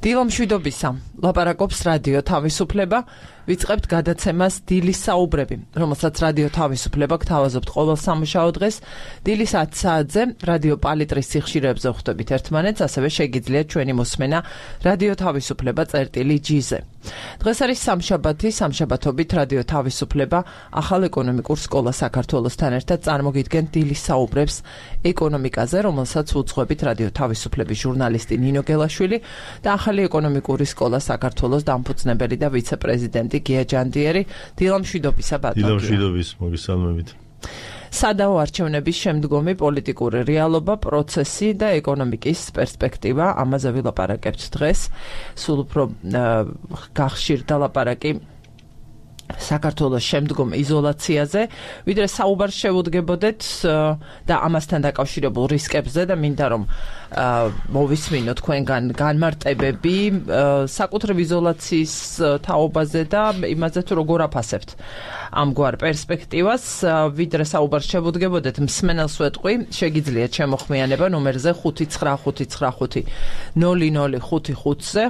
დილომშვიდობისა, ლაპარაკობს რადიო თავისუფლება, ვიწყებთ გადაცემას დილის საუბრები, რომელსაც რადიო თავისუფლება გთავაზობთ ყოველ სამუშაო დღეს, დილის 10 საათზე რადიო პალიტრის სიხშირეებზე ვხვდებით ერთმანეთს, ასევე შეგიძლიათ ჩვენი მოსმენა რადიო თავისუფლება წერტილი-G-ზე. დღეს არის სამშაბათი, სამშაბათობით რადიო თავისუფლება ახალ ეკონომიკურ სკოლას საქართველოსთან ერთად წარმოგიდგენთ დილის საუბრებს ეკონომიკაზე, რომელსაც უძღვებით რადიო თავისუფლების ჟურნალისტი ნინო გელაშვილი და ახალი ეკონომიკური სკოლა საქართველოს დამფუძნებელი და ვიცე-პრეზიდენტი გია ჯანდიერი. დილამშვიდობისა ბატონო. დილამშვიდობის, მოგესალმებით. სადაო არჩევნების შემდგომი პოლიტიკური რეალობა, პროცესი და ეკონომიკის პერსპექტივა, ამაზე ვილაპარაკებთ დღეს. სულ უფრო გახშირდა ლაპარაკი საქართველოს შემდგომ იზოლაციაზე, ვიდრე საუბარს შევუდგებოდეთ და ამასთან დაკავშირებულ რისკებზე და მინდა რომ მოვისმინოთ თქვენგან განმარტებები საკუთრივ იზოლაციის თაობაზე და იმაზე თუ როგორ აფასებთ ამგვარ პერსპექტივას, ვიდრე საუბარს შევუდგებოდეთ, მსმენელს ვეტყვი, შეგიძლიათ შემოხმიანება ნომერზე 595500555-ზე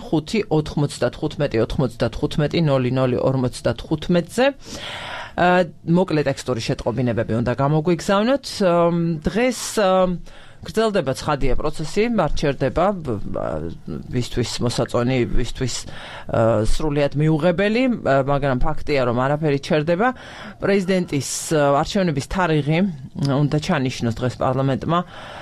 595-95-00-55-ზე მოკლე ტექსტური შეტყობინებები უნდა გამოგვიგზავნოთ. დღეს გრძელდება ცხადია პროცესი, მარჩერდება ვისთვის მოსაწონი, ვისთვის სრულიად მიუღებელი, მაგრამ ფაქტია რომ არაფერი ჩერდება. პრეზიდენტის არჩევნების თარიღი უნდა ჩანიშნოს დღეს პარლამენტმა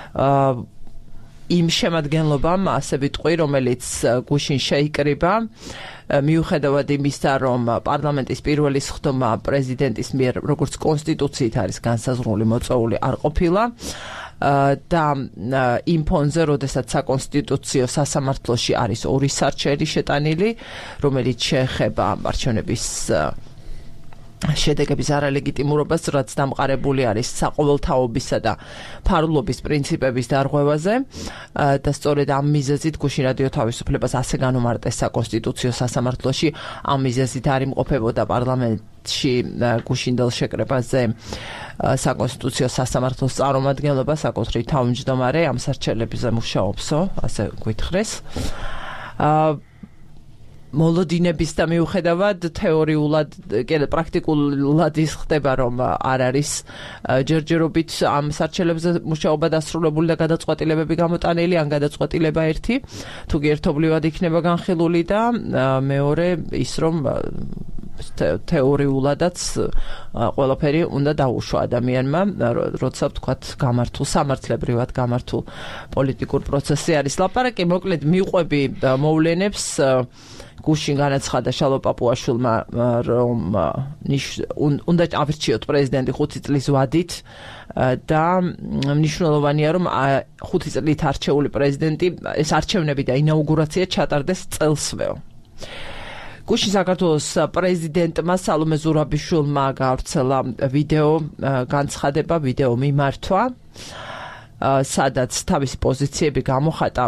იმ შემადგენლობამ, ასე ვიტყვი, რომელიც გუშინ შეიკრიბა, მიუხედავად იმისა, რომ პარლამენტის პირველი სხდომა პრეზიდენტის მიერ, როგორც კონსტიტუციით არის განსაზღვრული მოწვეული არ ყოფილა და იმ ფონზე, როდესაც საკონსტიტუციო სასამართლოში არის ორი სარჩელი შეტანილი, რომელიც შეეხება არჩევნების შედეგების არალეგიტიმურობას, რაც დამყარებული არის საყოველთაობისა და ფარულობის პრინციპების დარღვევაზე და სწორედ ამ მიზეზით გუშინ რადიო თავისუფლებას ასე განუმარტეს საკონსტიტუციო სასამართლოში, ამ მიზეზით არ იმყოფებოდა პარლამენტში გუშინდელ შეკრებაზე საკონსტიტუციო სასამართლოს წარმომადგენლობა, საკუთრივ თავმჯდომარე ამ სარჩელებზე მუშაობსო, ასე გვითხრეს. მოლოდინების და მიუხედავად თეორიულად, პრაქტიკულად ის ხდება, რომ არ არის ჯერჯერობით ამ სარჩელებზე მუშაობა დასრულებული და გადაწყვეტილებები გამოტანილი, ან გადაწყვეტილება ერთი, თუ კი ერთობლივად იქნება განხილული და მეორე ის, რომ თეორიულადაც ყველაფერი უნდა დაუშვა ადამიანმა, როცა ვთქვათ გამართულ, სამართლებრივად გამართულ პოლიტიკურ პროცესზე არის ლაპარაკი. მოკლედ მივყვები მოვლენებს. გუშინ განაცხადა შალო პაპუაშვილმა, რომ უნდა ავირჩიოთ პრეზიდენტი 5 წლის ვადით და მნიშვნელოვანია, რომ 5 წლით არჩეული პრეზიდენტი, ეს არჩევნები და ინაუგურაცია ჩატარდეს წელსვეო. გუშინ საქართველოს პრეზიდენტმა სალომე ზურაბიშვილმა გაავრცელა ვიდეო განცხადება, ვიდეო მიმართვა, სადაც თავისი პოზიციები გამოხატა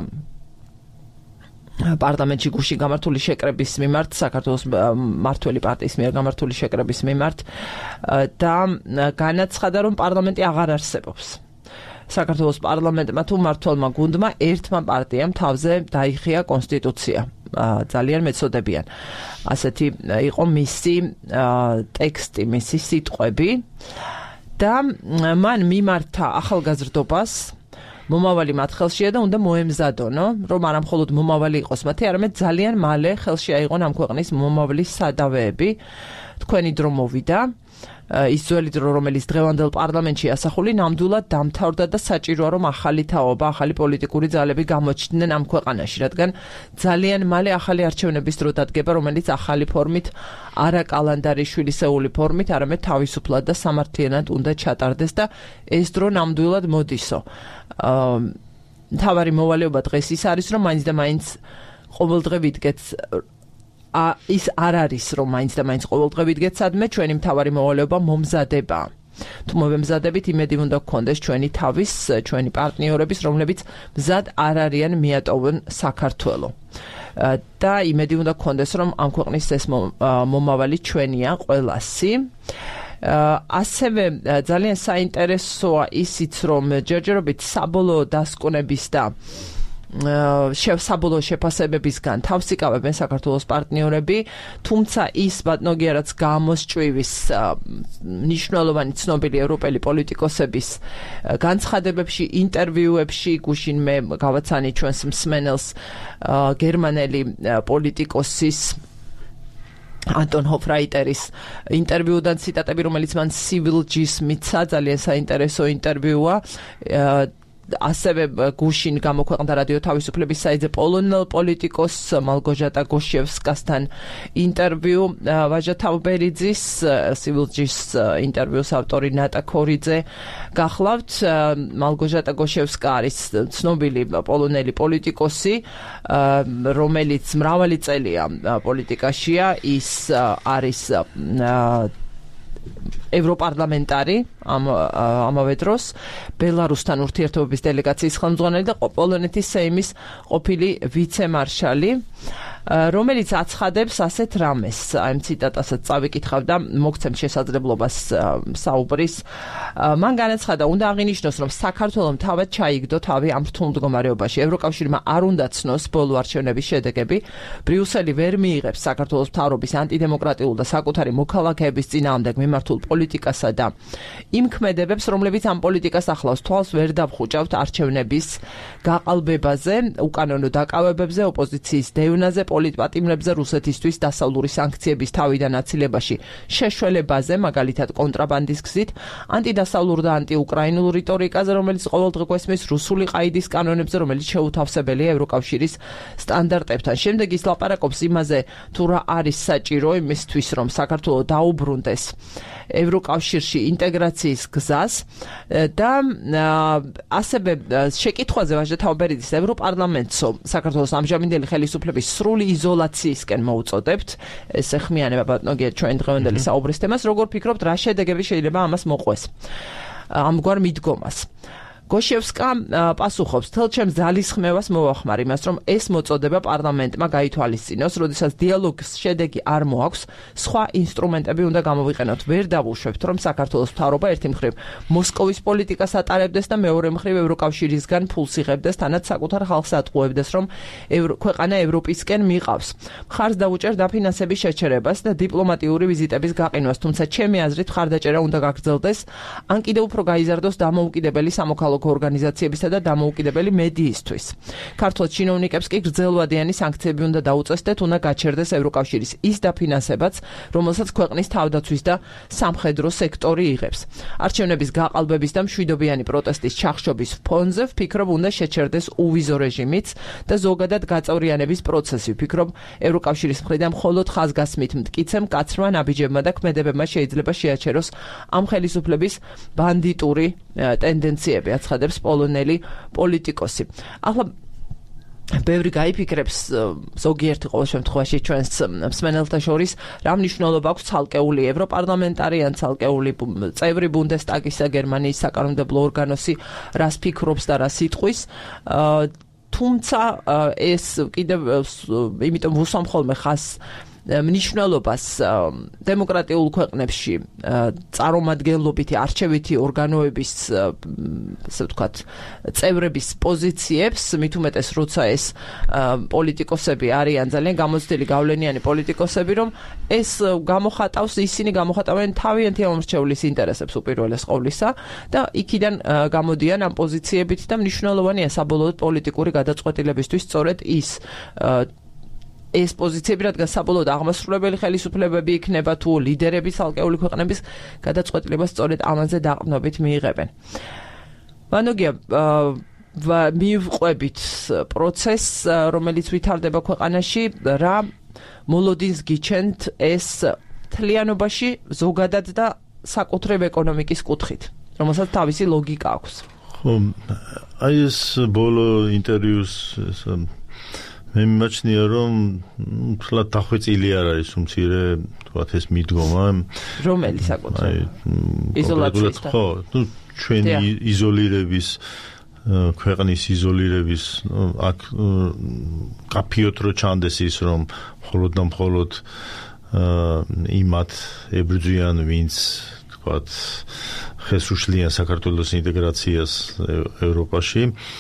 პარლამენტში გუშინ გამართული შეკრების მიმართ, საქართველოს მმართველი პარტიის მიერ გამართული შეკრების მიმართ და განაცხადა, რომ პარლამენტი აღარ არსებობს. საქართველოს პარლამენტმა თუ მმართველმა გუნდმა ერთმა პარტიამ თავზე დაიხია კონსტიტუცია. ძალიან მეწოდებიან. ასეთი იყო მისი ტექსტი, მისი სიტყვები და მან მიმართა ახალგაზრდობას, მომავალი მათ ხელშია და უნდა მოემზადონო, რომ არა მხოლოდ მომავალი იყოს მათი, არამედ ძალიან მალე ხელში აიღონ ამ ქვეყნის მომავლის სადავეები. თქვენი დრო მოვიდა, ის ძველი დრო, რომელიც დღევანდელ პარლამენტში ასახული, ნამდვილად დამთავრდა და საჭიროა, რომ ახალი თაობა, ახალი პოლიტიკური ძალები გამოჩნდნენ ამ ქვეყანაში, რადგან ძალიან მალე ახალი არჩევნების დრო დადგება, რომელიც ახალი ფორმით, არა კალანდარიშვილისეული ფორმით, არამედ თავისუფლად და სამართლიანად უნდა ჩატარდეს და ეს დრო ნამდვილად მოდისო. მთავარი მოვალეობა დღეს ის არის, რომ მაინც და მაინც ყოველდღე ვიდგეთ ის არ არის, რომ მაინც და მაინც ყოველდღე ვიდგეთ სადმე, ჩვენი მთავარი მოვალეობა მომზადება. თუ მომემზადებით, იმედი უნდა გქონდეს ჩვენი თავის, ჩვენი პარტნიორების, რომლებიც მზად არ არიან მიატოვონ საქართველო. და იმედი უნდა გქონდეს, რომ ამ ქვეყნის ეს მომავალი ჩვენია ყველასი. ასევე ძალიან საინტერესოა ისიც, რომ ჯერჯერობით საბოლოო დასკვნების და საბოლოო შეფასებებისგან თავს იკავებენ საქართველოს პარტნიორები, თუმცა ის ბატონოგიერაც გამოსჭვივის მნიშვნელოვანი ცნობილი ევროპელი პოლიტიკოსების განცხადებებში, ინტერვიუებში, გუშინ მე გავაცანი ჩვენს მსმენელს გერმანელი პოლიტიკოსის Anton Hofreiteris ინტერვიუდან ციტატები, რომელიც მან Civil-G-ს მიცა, ძალიან საინტერესო ინტერვიუა. ასევე გუშინ გამოქვეყნდა რადიო თავისუფლების საიტზე პოლონელ პოლიტიკოს მალგოჟატა გოშევსკასთან ინტერვიუ. ვაჟა თავბერიძის Civil-G-ს ინტერვიუს ავტორი ნატა ქორიძე გახლავთ. მალგოჟატა გოშევსკა არის ცნობილი პოლონელი პოლიტიკოსი, რომელიც მრავალი წელია პოლიტიკაშია. ის არის ევროპარლამენტარი ამავე დროს ბელარუსთან ურთიერთობების დელეგაციის ხელმძღვანელი და პოლონეთის სეიმის ყოფილი ვიცე-მარშალი, რომელიც აცხადებს ასეთ რამეს. აი ციტატასაც წავიკითხავ და მოგცემ შესაძლებლობას საუბრის. მან განაცხადა, უნდა აღინიშნოს, რომ საქართველომ თავად ჩაიგდო თავი ამ რთულ მდგომარეობაში. ევროკავშირმა არ უნდა ცნოს ბოლო არჩევნების შედეგები. ბრიუსელი ვერ მიიღებს საქართველოს მთავრობის ანტიდემოკრატიულ და საკუთარი მოქალაქეების წინააღმდეგ მიმართულ პოლიტიკასა და იმ ქმედებებს, რომლებიც ამ პოლიტიკას ახლავს, თვალს ვერ დავხუჭავთ არჩევნების გაყალბებაზე, უკანონო დაკავებებზე, ოპოზიციის დევნაზე, პოლიტპატიმრებზე, რუსეთისთვის დასავლური სანქციების თავიდან აცილებაში შეშველებაზე, მაგალითად კონტრაბანდის გზით, ანტიდასავლურ და ანტიუკრაინულ რიტორიკაზე, რომელიც ყოველდღე გვესმის, რუსული ყაიდის კანონებზე, რომელიც შეუთავსებელია ევროკავშირის სტანდარტებთან. შემდეგ ის ლაპარაკობს იმაზე, თუ რა არის საჭირო იმისთვის, რომ საქართველოს დაუბრუნდეს ევროკავშირში ინტეგრაციის გზას და ასევე შეკითხვაზე ვაჟა თავბერიძის ევროპარლამენტსო საქართველოს ამჟამინდელი ხელისუფლების სრული იზოლაციისკენ მოუწოდებთ. ეს ეხმიანება ბატონოგია ჩვენ დღევანდელი საუბრის თემას. როგორ ფიქრობთ, რა შედეგები შეიძლება ამას მოყვეს? ამგვარ მიდგომას. გოშევსკა პასუხობს, თელ ჩემს ძალისხმევას მოვახმარ იმას, რომ ეს მოწოდება პარლამენტმა გაითვალისწინოს, როდესაც დიალოგის შედეგი არ მოაქვს, სხვა ინსტრუმენტები უნდა გამოვიყენოთ. ვერ დავუშვებთ, რომ საქართველოს მთავრობა ერთი მხრივ მოსკოვის პოლიტიკას ატარებდეს და მეორე მხრივ ევროკავშირისგან ფულს იღებდეს, თანაც საკუთარ ხალხს ატყუებდეს, რომ ქვეყანა ევროპისკენ მიყავს. მხარს დაუჭერ დაფინანსების შეჩერებას და დიპლომატიური ვიზიტების გაყინვას, თუმცა ჩემი აზრით მხარდაჭერა უნდა გაგრძელდეს, ან კიდევ უფრო გაიზარდოს დამოუკიდებელი სამოქალაქო ორგანიზაციებისა და დამოუკიდებელი მედიისთვის. ქართულ ჩინოვნიკებს კი გრძელვადიანი სანქციები უნდა დაუწესდეთ, უნდა გაჩერდეს ევროკავშირის ის დაფინანსებაც, რომელსაც ქვეყნის თავდაცვის და სამხედრო სექტორი იღებს. არჩევნების გაყალბების და მშვიდობიანი პროტესტის ჩახშობის ფონზე ვფიქრობ, უნდა შეჩერდეს უვიზო რეჟიმიც და ზოგადად გაწევრიანების პროცესი. ვფიქრობ, ევროკავშირის მხრიდან მხოლოდ ხაზგასმით მტკიცემ კაცრმა ნაბიჯებმა და ქმედებებმა შეიძლება შეაჩეროს ამ ხელისუფლების ბანდიტური ტენდენციები, აცხადებს პოლონელი პოლიტიკოსი. ახლა ბევრი გაიფიქრებს, ზოგიერთი ყოველ შემთხვევაში ჩვენს მსმენელთა შორის, რა მნიშვნელობა აქვს ცალკეული ევროპარლამენტარი ან ცალკეული წევრი ბუნდესტაგისა, გერმანიის საკანონმდებლო ორგანოსი, რას ფიქრობს და რას იტყვის. თუმცა ეს კიდევ იმიტომ ვუსვამ ხოლმე ხას მნიშვნელობას დემოკრატიულ ქვეყნებში წარმომადგენლობითი არჩევითი ორგანოების, ასე ვთქვათ, წევრების პოზიციებს, მით უმეტეს როცა ეს პოლიტიკოსები არიან ძალიან გამოცდილი გავლენიანი პოლიტიკოსები, რომ ეს ისინი გამოხატავენ თავიანთი ამორჩევლის ინტერესებს უპირველეს ყოვლისა და იქიდან გამოდიან ამ პოზიციებით და მნიშვნელოვანია საბოლოოდ პოლიტიკური გადაწყვეტილებისთვის სწორედ ეს პოზიციები, რადგან საბოლოოდ აღმასრულებელი ხელისუფლებები იქნება თუ ლიდერები ცალკეული ქვეყნების გადაწყვეტილებას სწორედ ამაზე დაყრდნობით მიიღებენ. ბანოგია, მივყვებით პროცესს, რომელიც ვითარდება ქვეყანაში, რა მოლოდინს გიჩენთ ეს თლიანობაში ზოგადად და საკუთრებ ეკონომიკის კუთხით, რომელსაც თავისი ლოგიკა აქვს. ხო, აი ეს ბოლო ინტერვიუს მე მიმაჩნია, რომ თლად დახვეწილი არ არის უმცირე, თქვათ ეს მიდგომა. რომელი საკუთრებით? იზოლაციის. ხო, ჩვენი იზოლირების, ქვეყნის იზოლირების, აქ კაფიოთ რო ჩანდეს ის, რომ მხოლოდ და მხოლოდ იმათ ებრძვიან, ვინც ხეს უშლიან საქართველოს ინტეგრაციას ევროპაში.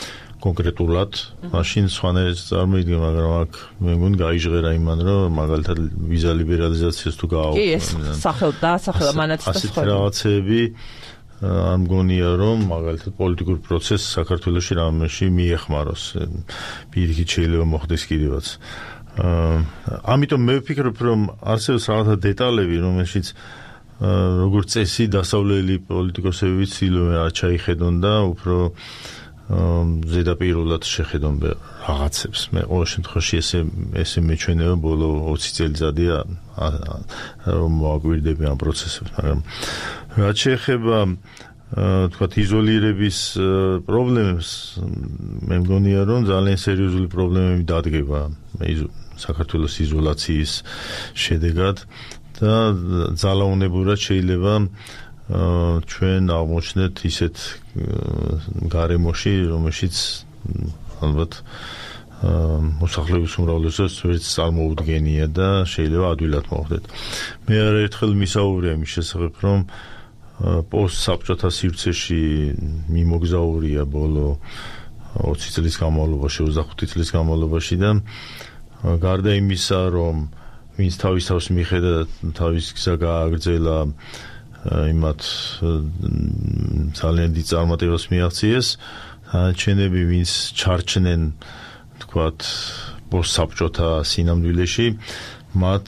კონკრეტულად მაშინ სხვანაირად წარმოიდგინე, მაგრამ აქ მე მგონი გაიჟღერა იმან, რომ მაგალითად ვიზა ლიბერალიზაციას თუ გააუქმეს. კი, ეს დასახელა მანაც და სხვა. ასეთ რაღაცები არ მგონია, რომ მაგალითად პოლიტიკურ პროცესს საქართველოში რამეში მიეხმაროს. პირიქით შეიძლება მოხდეს კიდევაც. ამიტომ მე ვფიქრობ, რომ არსებობს რაღაცა დეტალები, რომელშიც როგორც წესი დასავლელი პოლიტიკოსები ცდილობენ არ ჩაიხედონ და უფრო ზედაპირულად შეხედონ რაღაცებს. მე ყოველ შემთხვევაში ესე მეჩვენება ბოლო 20 წელიწადია რომ მოაკვირდები ამ პროცესებს, მაგრამ რაც შეეხება თქვათ იზოლირების პრობლემებს, მე მგონია რომ ძალიან სერიოზული პრობლემები დადგება საქართველოს იზოლაციის შედეგად და ძალაუნებურად შეიძლება ჩვენ აღმოჩნდეთ ისეთ გარემოში, რომელშიც ალბათ მოსახლეობის უმრავლესობას ვერც წარმოუდგენია და შეიძლება ადვილად მოხდეთ. მე არაერთხელ მისაუბრია იმის შესახებ, რომ პოსტსაბჭოთა სივრცეში მიმოგზაურია ბოლო 20 წლის განმავლობაში, 25 წლის განმავლობაში და გარდა იმისა, რომ ვინც თავის თავს მიხედა თავის გზა გააგრძელა იმათ ძალიან დიდ წარმატებას მიაღწიეს, ჩენები ვინც ჩარჩნენ თქვათ პოსტსაბჭოთა სინამდვილეში, მათ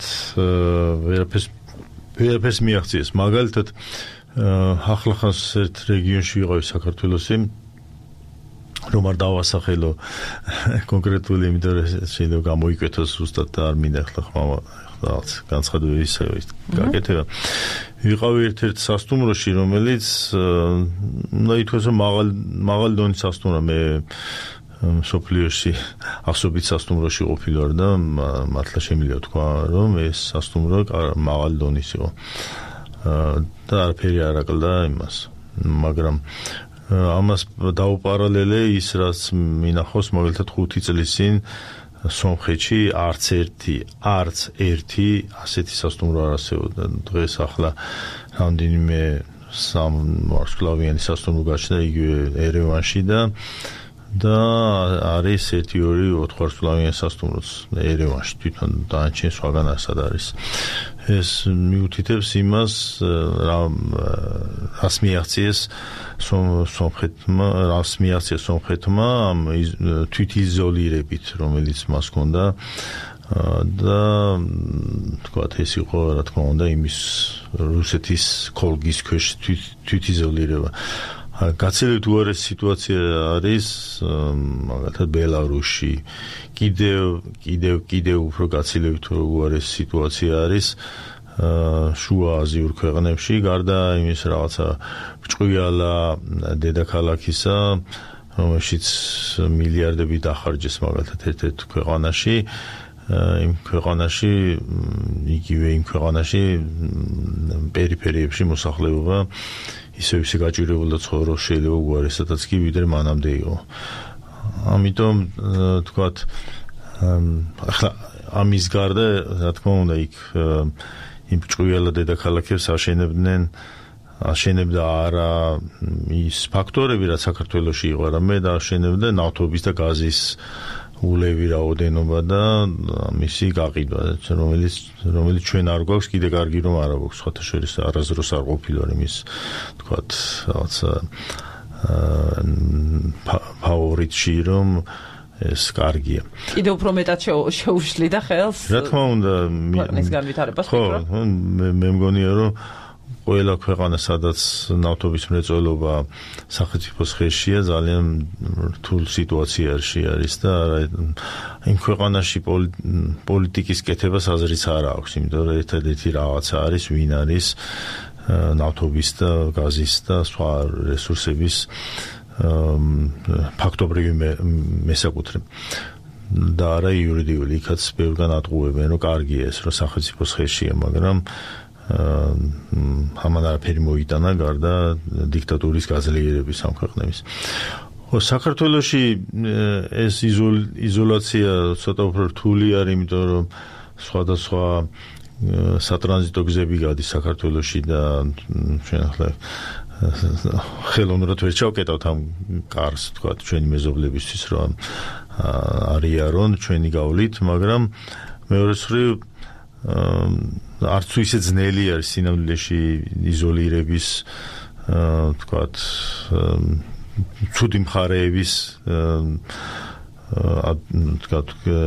ვერაფერს მიაღწიეს. მაგალითად ახლახანს ერთ რეგიონში ვიყავი საქართველოსი, რომ არ დავასახელო კონკრეტული, იმიტომ რომ შეიძლება გამოიკვეთოს ზუსტად და არ მინდა ახლა რაღაც განცხადებების გაკეთება. ვიყავი ერთ-ერთ სასტუმროში, რომელიც უნდა ითქვას, რომ მაღალი დონის სასტუმრა. მე სოფლიოში ასობით სასტუმროში ყოფილი ვარ და მართლა შემიძლია თქვა, რომ ეს სასტუმრო მაღალი დონის იყო. და არაფერი არ აკლდა იმას, მაგრამ ამას დაუპარალელე ის, რაც მინახავს მაგალითად 5 წლის წინ სომხეთში არც ერთი ასეთი სასტუმრო არ არსებობდა. დღეს ახლა რამდენიმე სამვარსკვლავიანი სასტუმრო გაჩნდა იგივე ერევანში და არის 1-2 ვარსკვლავიანი სასტუმროც ერევანში, თვითონ დანარჩენ სხვაგან ასად არის. ეს მიუთითებს იმას, რას მიაღწიეს სომხეთმა ამ თვითიზოლირებით, რომელიც მას ჰქონდა და თქვათ ეს იყო რა თქმა უნდა იმის რუსეთის ქოლგის ქვეშ თვითიზოლირება. გაცილებით უარესი სიტუაცია არის მაგალითად ბელარუსში, კიდევ უფრო გაცილებით უარესი სიტუაცია არის შუა აზიურ ქვეყნებში, გარდა იმის რაღაცა ბრჭყვიალა დედაქალაქისა, რომელშიც მილიარდები დახარჯეს მაგალითად ერთ-ერთ ქვეყანაში, იგივე იმ ქვეყანაში პერიფერიებში მოსახლეობა ისე გაჭირებულდა ცხოვრობს, შეიძლება უარესადაც კი ვიდრე მანამდე იყო. ამიტომ თქვათ ახლა ამის გარდა რა თქმა უნდა იქ იმ ბრჭყვიალა დედაქალაქებს აშენებდა არა ის ფაქტორები, რაც საქართველოში იყო, არამედ აშენებდა ნავთობის და გაზის ულევი რაოდენობა და მისი გაყიდვა, რომელიც ჩვენ არ გვაქვს, კიდე კარგი რომ არ აქვს, სხვათა შორის არასდროს არ ყოფილა იმის თქვათ რაღაცა ფავორიტში, რომ ეს კარგია. კიდე უფრო მეტად შეუშლიდა ხელს? რა თქმა უნდა, ქვეყნის განვითარებას ხო, მე მგონია, რომ ყველა ქვეყანა, სადაც ნავთობის მრეწველობა სახელმწიფოს ხელშია, ძალიან რთულ სიტუაციაში არის და იმ ქვეყანაში პოლიტიკის კეთებას აზრიც არ აქვს, იმიტომ რომ ერთადერთი რაღაცა არის, ვინ არის ნავთობის და გაზის და სხვა რესურსების ფაქტობრივი მესაკუთრე და არა იურიდიული. იქაც ბევრგან ატყუებენ, რომ კარგია ეს, რომ სახელმწიფოს ხელშია, მაგრამ ამან არაფერი მოიტანა გარდა დიქტატურის გაძლიერების ამ ქვეყნების. საქართველოში ეს იზოლაცია ცოტა უფრო რთული არის, იმიტომ რომ სხვადასხვა სატრანზიტო გზები გადის საქართველოში და ჩვენ ახლა ხელოვნურად ვერ ჩავკეტავთ ამ კარს, თქვა ჩვენი მეზობლებისთვის, რომ არიარონ ჩვენი გავლით, მაგრამ მეორე მხრივ არც თუ ისე ძნელი არის სინამდვილეში იზოლირების თქვა ცუდი მხარეების თქვა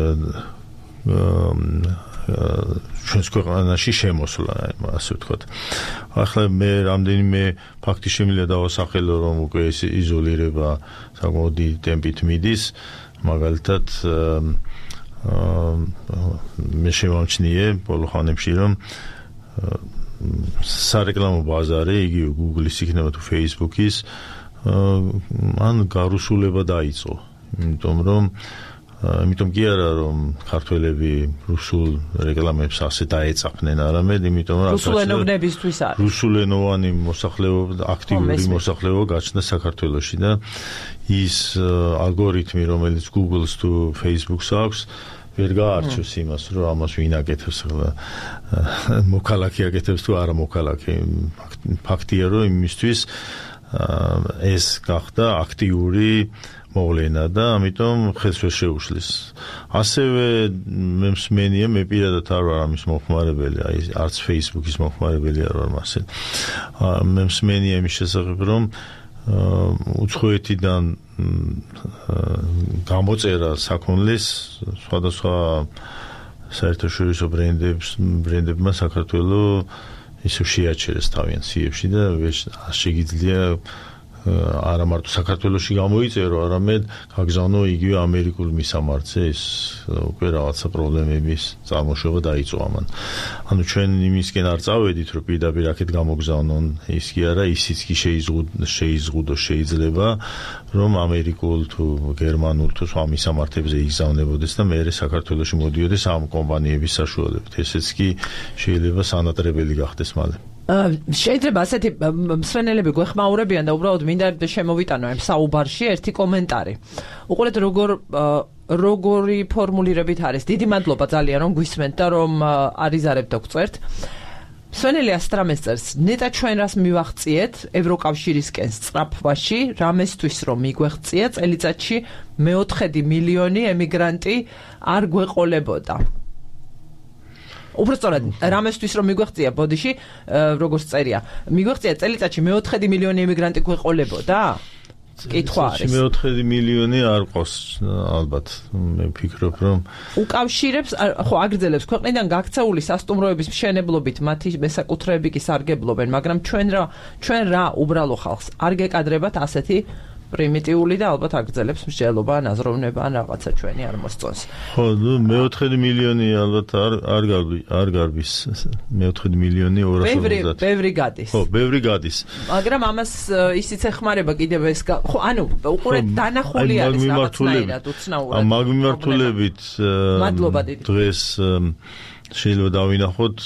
ჩვენს ქვეყანაში შემოსვლა, ასე ვთქვათ. ახლა მე რამდენიმე ფაქტი შემიძლია დავასახელო, რომ უკვე ეს იზოლირება საკმაოდ დიდი ტემპით მიდის, მაგალითად მე შევამჩნიე ბოლო ხანებში, რომ სარეკლამო ბაზარი, იგივე Google-ის იქნება თუ Facebook-ის, მან გარუსულება დაიწყო, იმიტომ კი არა რომ ქართველები რუსულ რეკლამებს ასე დაეწაფნენ, არამედ იმიტომ რომ რუსულენოვნებისთვის არის. რუსულენოვანი მოსახლეობა, აქტიური მოსახლეობა გაჩნდა საქართველოში და ის ალგორითმი, რომელიც Google-ს თუ Facebook-ს აქვს, ვერ გაარჩევს იმას, რომ ამას ვინ აკეთებს, მოქალაქე აკეთებს თუ არა მოქალაქე. ფაქტია, რომ იმისთვის ეს გახდა აქტიური მოვლენა და ამიტომ ხელს ვერ შეუშლის. ასევე მე მსმენია, მე პირადად არ ვარ ამის მოხმარებელი, არც Facebook-ის მოხმარებელი არ ვარ მასე. მე მსმენია იმის შესახებ, რომ უცხოეთიდან გამოწერა საქონლის სხვადასხვა საერთაშორისო ბრენდებმა საქართველოს ისევ შეაჩერეს თავიანთ სიებში და შეგიძლია არა მარტო საქართველოში გამოიწერო, არამედ გაგზავნო იგივე ამერიკულ მისამართზე, ის უკვე რაღაცა პრობლემების წარმოშობა დაიწყო ამან. ანუ ჩვენ იმისკენ არ წავედით, რომ პირდაპირ აქეთ გამოგზავნონ, ის კი არა, ისიც კი შეიზღუდო შეიძლება, რომ ამერიკულ თუ გერმანულ თუ სხვა მისამართებზე იგზავნებოდეს და მერე საქართველოში მოდიოდეს ამ კომპანიების საშუალებით. ესეც კი შეიძლება სანატრებელი გახდეს მალე. შეიძლება ასეთი მსვენელები გვეხმაურებიან და უბრალოდ მინდა შემოვიტანო ამ საუბარში ერთი კომენტარი. უყურეთ როგორი ფორმულირებით არის. დიდი მადლობა ძალიან რომ გვისმენთ და რომ არიზარებთ და გვწერთ. მსვენელი ასტრამეს წერს, ნეტა ჩვენ რას მივაღწიეთ ევროკავშირისკენ სწრაფვაში, რამესთვის რომ მიგვეღწია წელიწადში მე-4 მილიონი ემიგრანტი არ გვეყოლებოდა. უბრალოდ რამესთვის რომ მიგვეღწია ბოდიში, როგორც წერია, მიგვეღწია წელიწადში მე-4 მილიონი ემიგრანტი გვეყოლებოდა? კითხვა არის. მე-4 მილიონი არ ყავს ალბათ, მე ვფიქრობ, რომ უკავშირებს, ხო, აგრძელებს ქვეყნიდან გაქცეული სასტუმროების მშენებლობით მათი მესაკუთრეები კი სარგებლობენ, მაგრამ ჩვენ რა უბრალო ხალხს არ გეკადრებათ ასეთი პრიმიტიული და ალბათ აგრძელებს მსჯელობა ან აზროვნება ან რაღაცა ჩვენი არ მოსწონს. ხო, მე-4 მილიონი ალბათ არ გარბის. მე-4 მილიონი 250. ბევრი გადის. ხო, ბევრი გადის. მაგრამ ამას ისიც ეხმარება კიდევ ეს ხო, ანუ უყურეთ დანახული არის რაღაცნაირად უცნაურად. მაგ მიმართულებით მადლობა დიდი. დღეს შეიძლება დავინახოთ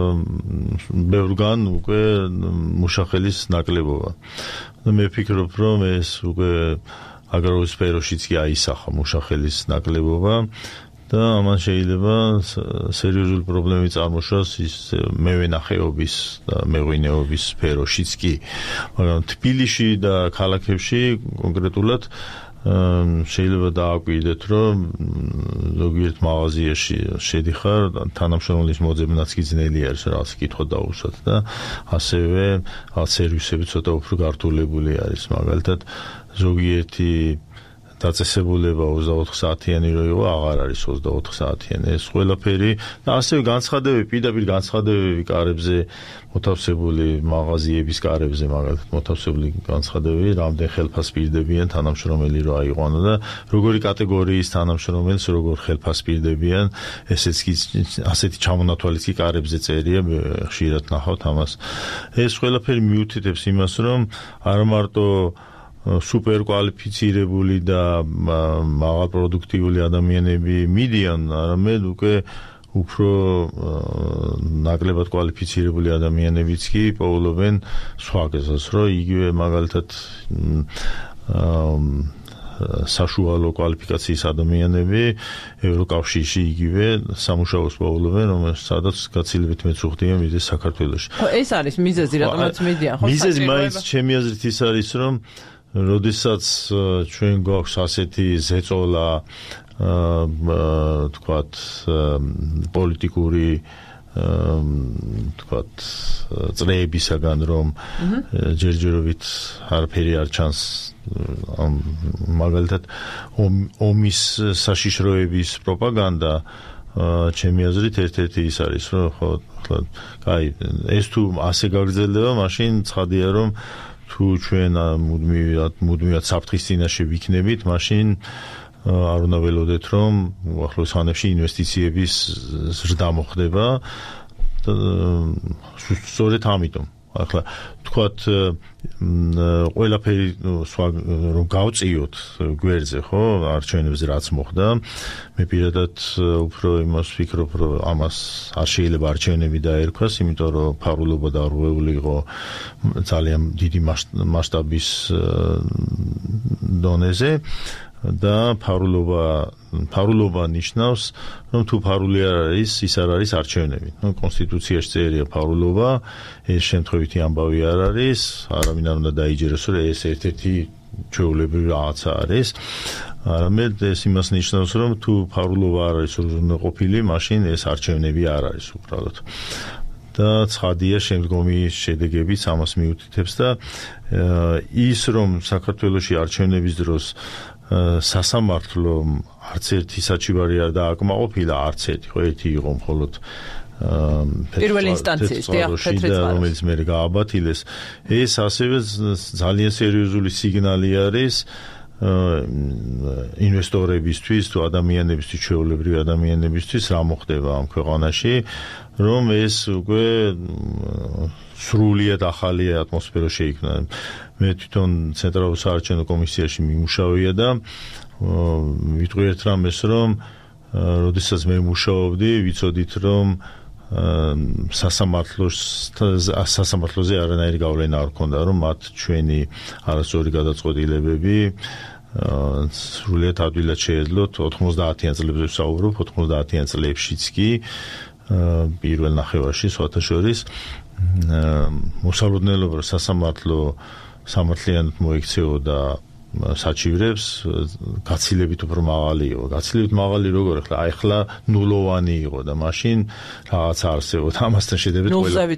ბევრგან უკვე მუშახელის ნაკლებობა. მე ვფიქრობ, რომ ეს უკვე აგრარულ სფეროშიც კი აისახა მუშახელის ნაკლებობა და ამან შეიძლება სერიოზული პრობლემები წარმოშვას ის მევენახეობის და მეღვინეობის სფეროშიც კი. მაგრამ თბილისში და ქალაქებში კონკრეტულად შეიძლება დააკვირდეთ, რომ ზოგიერთ მაღაზიაში შედიხარ, თანამშრომლის მოძებნაც კი ძნელი არის რაღაც კითხვა დაუსვათ და ასევე სერვისები ცოტა უფრო გართულებული არის. მაგალითად, ზოგიერთი დაწესებულება 24 საათიანი რო იყო, აღარ არის 24 საათიანი. ეს ყველაფერი და ასევე განცხადებები, პირდაპირ განცხადებები კარებზე მოთავსებული მაღაზიების კარებზე, მაგალითად, მოთავსებული განცხადებები, რამდენ ხელფას პირდებიან თანამშრომელი რო აიყვანო და როგორი კატეგორიის თანამშრომელს როგორ ხელფას პირდებიან, ესეც კი ასეთი ჩამონათვალიც კი კარებზე წერია, ხშირად ნახავთ ამას. ეს ყველაფერი მიუთითებს იმას, რომ არა მარტო სუპერ კვალიფიცირებული და მაღალპროდუქტიული ადამიანები მიდიან, არამედ უკვე უფრო ნაკლებად კვალიფიცირებული ადამიანებიც კი პოულობენ სხვა გზას, რომ იგივე მაგალითად საშუალო კვალიფიკაციის ადამიანები ევროკავშირში იგივე სამუშაოს პოულობენ, სადაც გაცილებით მეც უხდია მიზეზი საქართველოში. ხო, ეს არის მიზეზი, რატომაც მიდიან, ხო? მიზეზი მაინც ჩემი აზრით ის არის, რომ როდესაც ჩვენ გვაქვს ასეთი ზეწოლა, თქვათ, პოლიტიკური თქვათ წრეებისაგან, რომ ჯერჯერობით არაფერი არ ჩანს, მაგალითად ომის საშიშროების პროპაგანდა, ჩემი აზრით ერთ-ერთი ის არის, რომ ხო, კაი, ეს თუ ასე გაგრძელდება, მაშინ ცხადია, რომ თუ ჩვენ მუდმივად საფრთხის წინაშე ვიქნებით, მაშინ არ უნდა ველოდეთ, რომ ახლოს ხანებში ინვესტიციების ზრდა მოხდება. სწორედ ამიტომ ახლა თქვათ ყველაფერი რომ გავწიოთ გვერდზე, ხო, არჩევნებზე რაც მოხდა, მე პირადად უფრო იმას ვფიქრობ, რომ ამას არ შეიძლება არჩევნები დაერქვას, იმიტომ რომ ფარულობა დარღვეული იყო ძალიან დიდი მასშტაბის დონეზე და ფარულობა ნიშნავს, რომ თუ ფარული არ არის, ის არ არის არჩევნები. კონსტიტუციაში წერია ფარულობა, ეს შემთხვევითი ამბავი არ არის, არავინ არ უნდა დაიჯეროს, რომ ეს ერთ-ერთი ჩვეულებრივი რაღაცა არის. არამედ ეს იმას ნიშნავს, რომ თუ ფარულობა არ არის უნდა ყოფილი, მაშინ ეს არჩევნები არ არის უბრალოდ. და ცხადია შემდგომი შედეგებიც ამას მიუთითებს და ის რომ საქართველოში არჩევნების დროს სასამართლო არც ერთი საჩივარი არ დააკმაყოფილა, არც ერთი, ხო, ერთი იყო მხოლოდ პირველი ინსტანციის რომელიც მე გააბათილეს. ეს ასევე ძალიან სერიოზული სიგნალი არის ინვესტორებისთვის, თუ ადამიანებისთვის, ჩვეულებრივი ადამიანებისთვის, რა მოხდება ამ ქვეყანაში, რომ ეს უკვე სრულიად ახალი ატმოსფერო შეიქმნა. მე თვითონ ცენტრალურ საარჩევნო კომისიაში მიმუშავია და ვიტყვი ერთ რამეს, რომ როდესაც მე მუშაობდი, ვიცოდით, რომ სასამართლოზე არანაირი გავლენა არ ჰქონდა, რომ მათ ჩვენი არასწორი გადაწყვეტილებები სრულიად ადვილად შეეძლოთ. 90-იან წლებში ვსაუბრობ, 90-იან წლებშიც კი პირველ ნახევარში სხვათა შორის მოსალოდნელობა სასამართლო სამართლიანად მოიქცეოდა საჩივრებს, გაცილებით უფრო მაღალი იყო. გაცილებით მაღალი როგორ ახლა ნულოვანი იყო და მაშინ რაღაც არსებობდა ამასთან შედარებით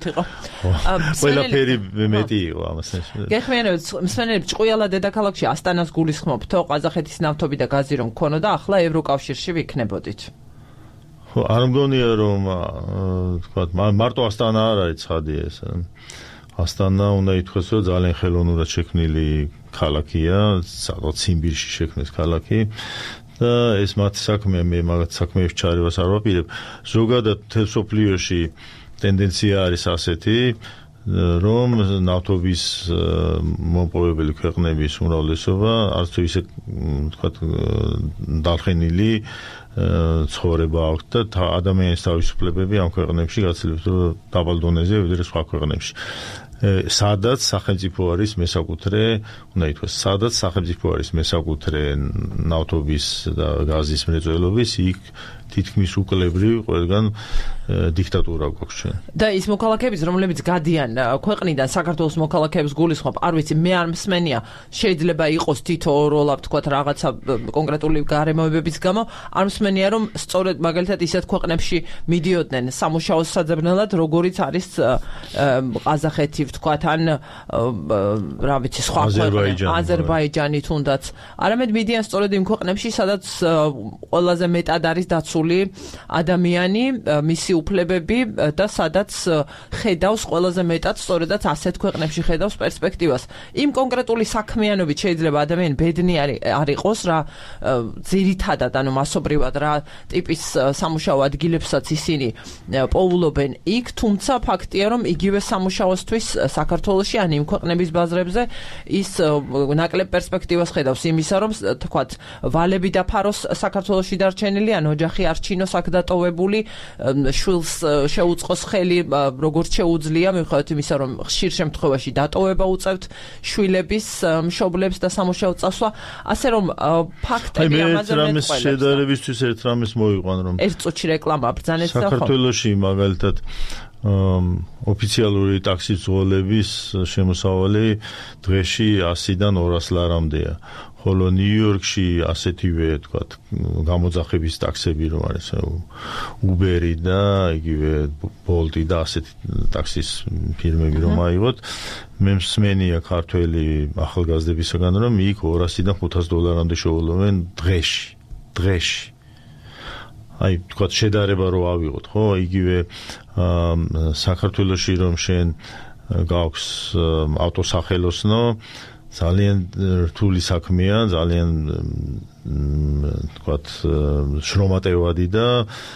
ყველაფერი მეტი იყო ამასთან შედარებით. გეხმიანებთ, მსმენელებს ჭყუიალა დედაქალაქში ასტანას გულისხმობთო, ყაზახეთის ნავთობი და გაზი რომ გქონოდა, ახლა ევროკავშირში ვიქნებოდით. არ მგონია რომ თქვათ მარტო ასტანა არ არის ცხადია ეს. ასტანა უნდა ითქვას, რომ ძალიან ხელოვნურად შექმნილი ქალაქია, სადღაც ციმბირში შექმნეს ქალაქი და ეს მათი საქმეა, მე მაგათ საქმეებში ჩარევას არ ვაპირებ. ზოგადად მთელ მსოფლიოში ტენდენცია არის ასეთი, რომ ნავთობის მომპოვებელი ქვეყნების უმრავლესობა არც თუ ისე თქვათ დალხენილი ცხოვრება აქვს და ადამიანის თავისუფლებები ამ ქვეყნებში გაცილებით დაბალ დონეზე ვიდრე სხვა ქვეყნებში. სადაც სახელმწიფო არის მესაკუთრე, უნდა ითქვას, სადაც სახელმწიფო არის მესაკუთრე ნავთობის და გაზის მრეწველობის, იქ თითქმის უკლებრივ ყველგან დიქტატურა გვაქვს ჩვენ. და ის მოქალაქეების, რომლებიც გადიან ქვეყნიდან საქართველოს მოქალაქეებს გულისხმობ, არ ვიცი, მე არ მსმენია, შეიძლება იყოს თითო როლა, თქვათ, რაღაცა კონკრეტული გარემოებების გამო, არ მსმენია, რომ სწორედ მაგალითად ისეთ ქვეყნებში მიდიოდნენ სამუშაოს საძებნელად, როგორიც არის ყაზახეთი, თქვათ, ან რა ვიცი, სხვა ქვეყნები, აზერბაიჯანი თუნდაც. არამედ მიდიან სწორედ იმ ქვეყნებში, სადაც ყველაზე მეტად არის დაცული ადამიანი, მისი უფლებები და სადაც ხედავს ყველაზე მეტად სწორედაც ასეთ ქვეყნებში ხედავს პერსპექტივას. იმ კონკრეტული საქმიანობით შეიძლება ადამიანი ბედნი არ იყოს, რა ძირითადად, ანუ მასობრივად რა ტიპის სამუშაო ადგილებსაც ისინი პოულობენ იქ, თუმცა ფაქტია, რომ იგივე სამუშაოსთვის საქართველოში ან იმ ქვეყნების ბაზრებზე ის ნაკლებ პერსპექტივას ხედავს იმისა, რომ თქვათ, ვალები და ფაროს საქართველოში დარჩენილი ან ოჯახი ხალხი არ ჩინოს აქ დატოვებული, შვილს შეუწყოს ხელი, როგორც შეუძლია, მიუხედავად იმისა, რომ ხშირ შემთხვევაში დატოვება უწევთ შვილების მშობლებს და სამუშაო წასვლა, ასე რომ ფაქტები ამაზე მეტყველებს. მე შედარებისთვის ერთ რამეს მოვიყვან, რომ ერთ წუთში რეკლამა ბრძანეთ და საქართველოში მაგალითად ოფიციალური ტაქსის ძღოლების შემოსავალი დღეში 100-დან 200 ლარამდეა. ხოლო ნიუ-იორკში ასეთივე, თქვათ, გამოძახების ტაქსები რომ არის Uber-ი და იგივე Bolt-ი და ასეთი ტაქსის ფირმები რომ აიღოთ, მე მსმენია ქართველი ახალგაზრდებისგან, რომ იქ 200-დან 500 დოლარამდე შეუძლოვენ დღეში. აი, თქვათ, შედარება რო ავიღოთ, ხო? იგივე საქართველოში რომ შენ გაქვს ავტოსახელოსნო, ძალიან რთული საქმეა, ძალიან თქვათ, შრომატევადი და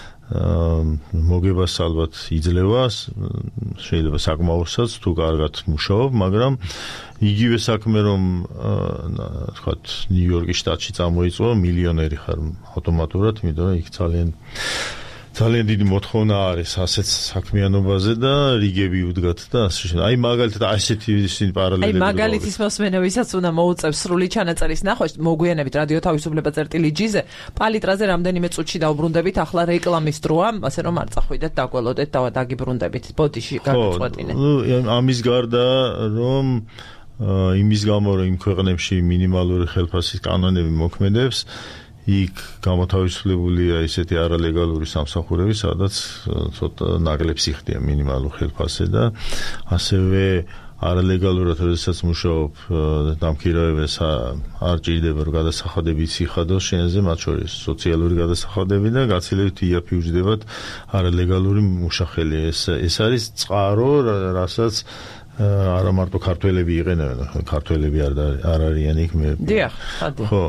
მოგებას ალბათ იძლევა, შეიძლება საკმაოსაც თუ კარგად მუშაობ, მაგრამ იგივე საქმე რომ თქვათ ნიუ-იორკის შტატში წამოიწყო, მილიონერი ხარ ავტომატურად, იმიტომ რომ იქ ძალიან დიდი მოთხოვნა არის ასეთ საქმიანობაზე და რიგები უდგათ და ასე შემდეგ. აი მაგალითად ასეთი პარალელები. აი მაგალითის მოსმენა, ვისაც უნდა მოუწევს სრული ჩანაწერის ნახვა, მოგვიანებით რადიო თავისუფლება.lg-ზე პალიტრაზე რამდენიმე წუთში დავბრუნდებით, ახლა რეკლამის დროა, ასე რომ არ წახვიდეთ, დაგველოდეთ და დაგიბრუნდებით. ბოდიში გაგწყვეტინე. ამის გარდა რომ იმის გამო რომ იმ ქვეყნებში მინიმალური ხელფასის კანონები მოქმედებს, იქ გამოთავისუფლებულია ისეთი არალეგალური სამსახურები, სადაც ცოტა ნაკლებს იხდიან მინიმალურ ხელფასზე და ასევე არალეგალურად როდესაც მუშაობ დამქირავებას არ ჭირდება რომ გადასახადებიც იხადოს შენზე, მათ შორის სოციალური გადასახადები და გაცილებით იაფიუჯდებათ არალეგალური მუშახელი. ეს არის წყარო, რასაც არა მარტო ქართველები იყენებენ, ქართველები არ არიან იქ მე. დიახ, ხო.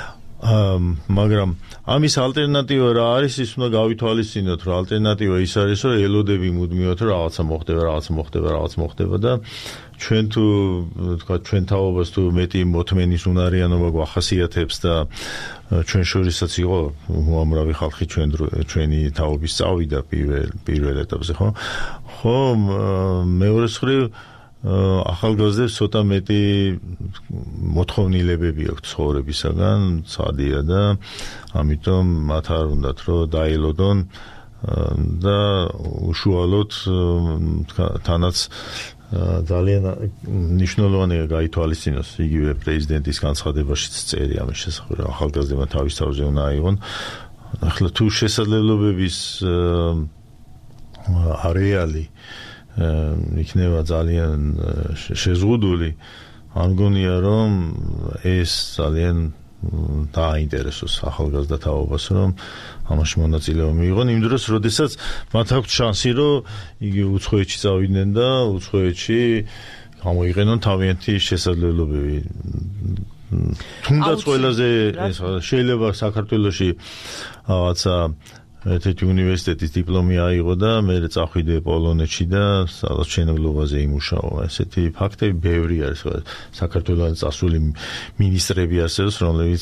მაგრამ ამის ალტერნატივა რა არის, ის უნდა გავითვალისწინოთ, რომ ალტერნატივა ის არის, რომ ელოდები მუდმივად რომ რაღაცა მოხდება და ჩვენ თუ თქვა ჩვენ თაობას თუ მეტი მოთმენის უნარიანობა გვახასიათებს და ჩვენ შორისაც იყო უამრავი ხალხი ჩვენი თაობის წავიდა პირველ ეტაპზე, ხო, მეორე მხრივ ახალგაზრდებს ცოტა მეტი მოთხოვნილებები აქვს ცხოვრებისაგან, ცადია და ამიტომ მათ არ უნდათ რომ დაელოდონ და უშუალოდ თანაც ძალიან მნიშვნელოვანია გაითვალისწინოს, იგივე პრეზიდენტის განცხადებაშიც წერია ამის შესახებ, ახალგაზრდებმა თავის თავზე უნდა აიღონ. ახლა თუ შესაძლებლობების არეალი იქნება ძალიან შეზღუდული, არ მგონია რომ ეს ძალიან დააინტერესოს ახალგაზრდა თაობას, რომ ამაში მონაწილეობა მიიღონ იმ დროს, როდესაც მათ აქვს შანსი, რომ იგი უცხოეთში წავიდნენ და უცხოეთში გამოიყენონ თავიანთი შესაძლებლობები. თუნდაც ყველაზე შეიძლება საქართველოში რაღაცა ერთ-ერთი უნივერსიტეტის დიპლომი აიღო და მე წახვიდე პოლონეთში და მშენებლობაზე იმუშაო. ესეთი ფაქტები ბევრი არის. საქართველოს წასული მინისტრები არსებობს, რომლებიც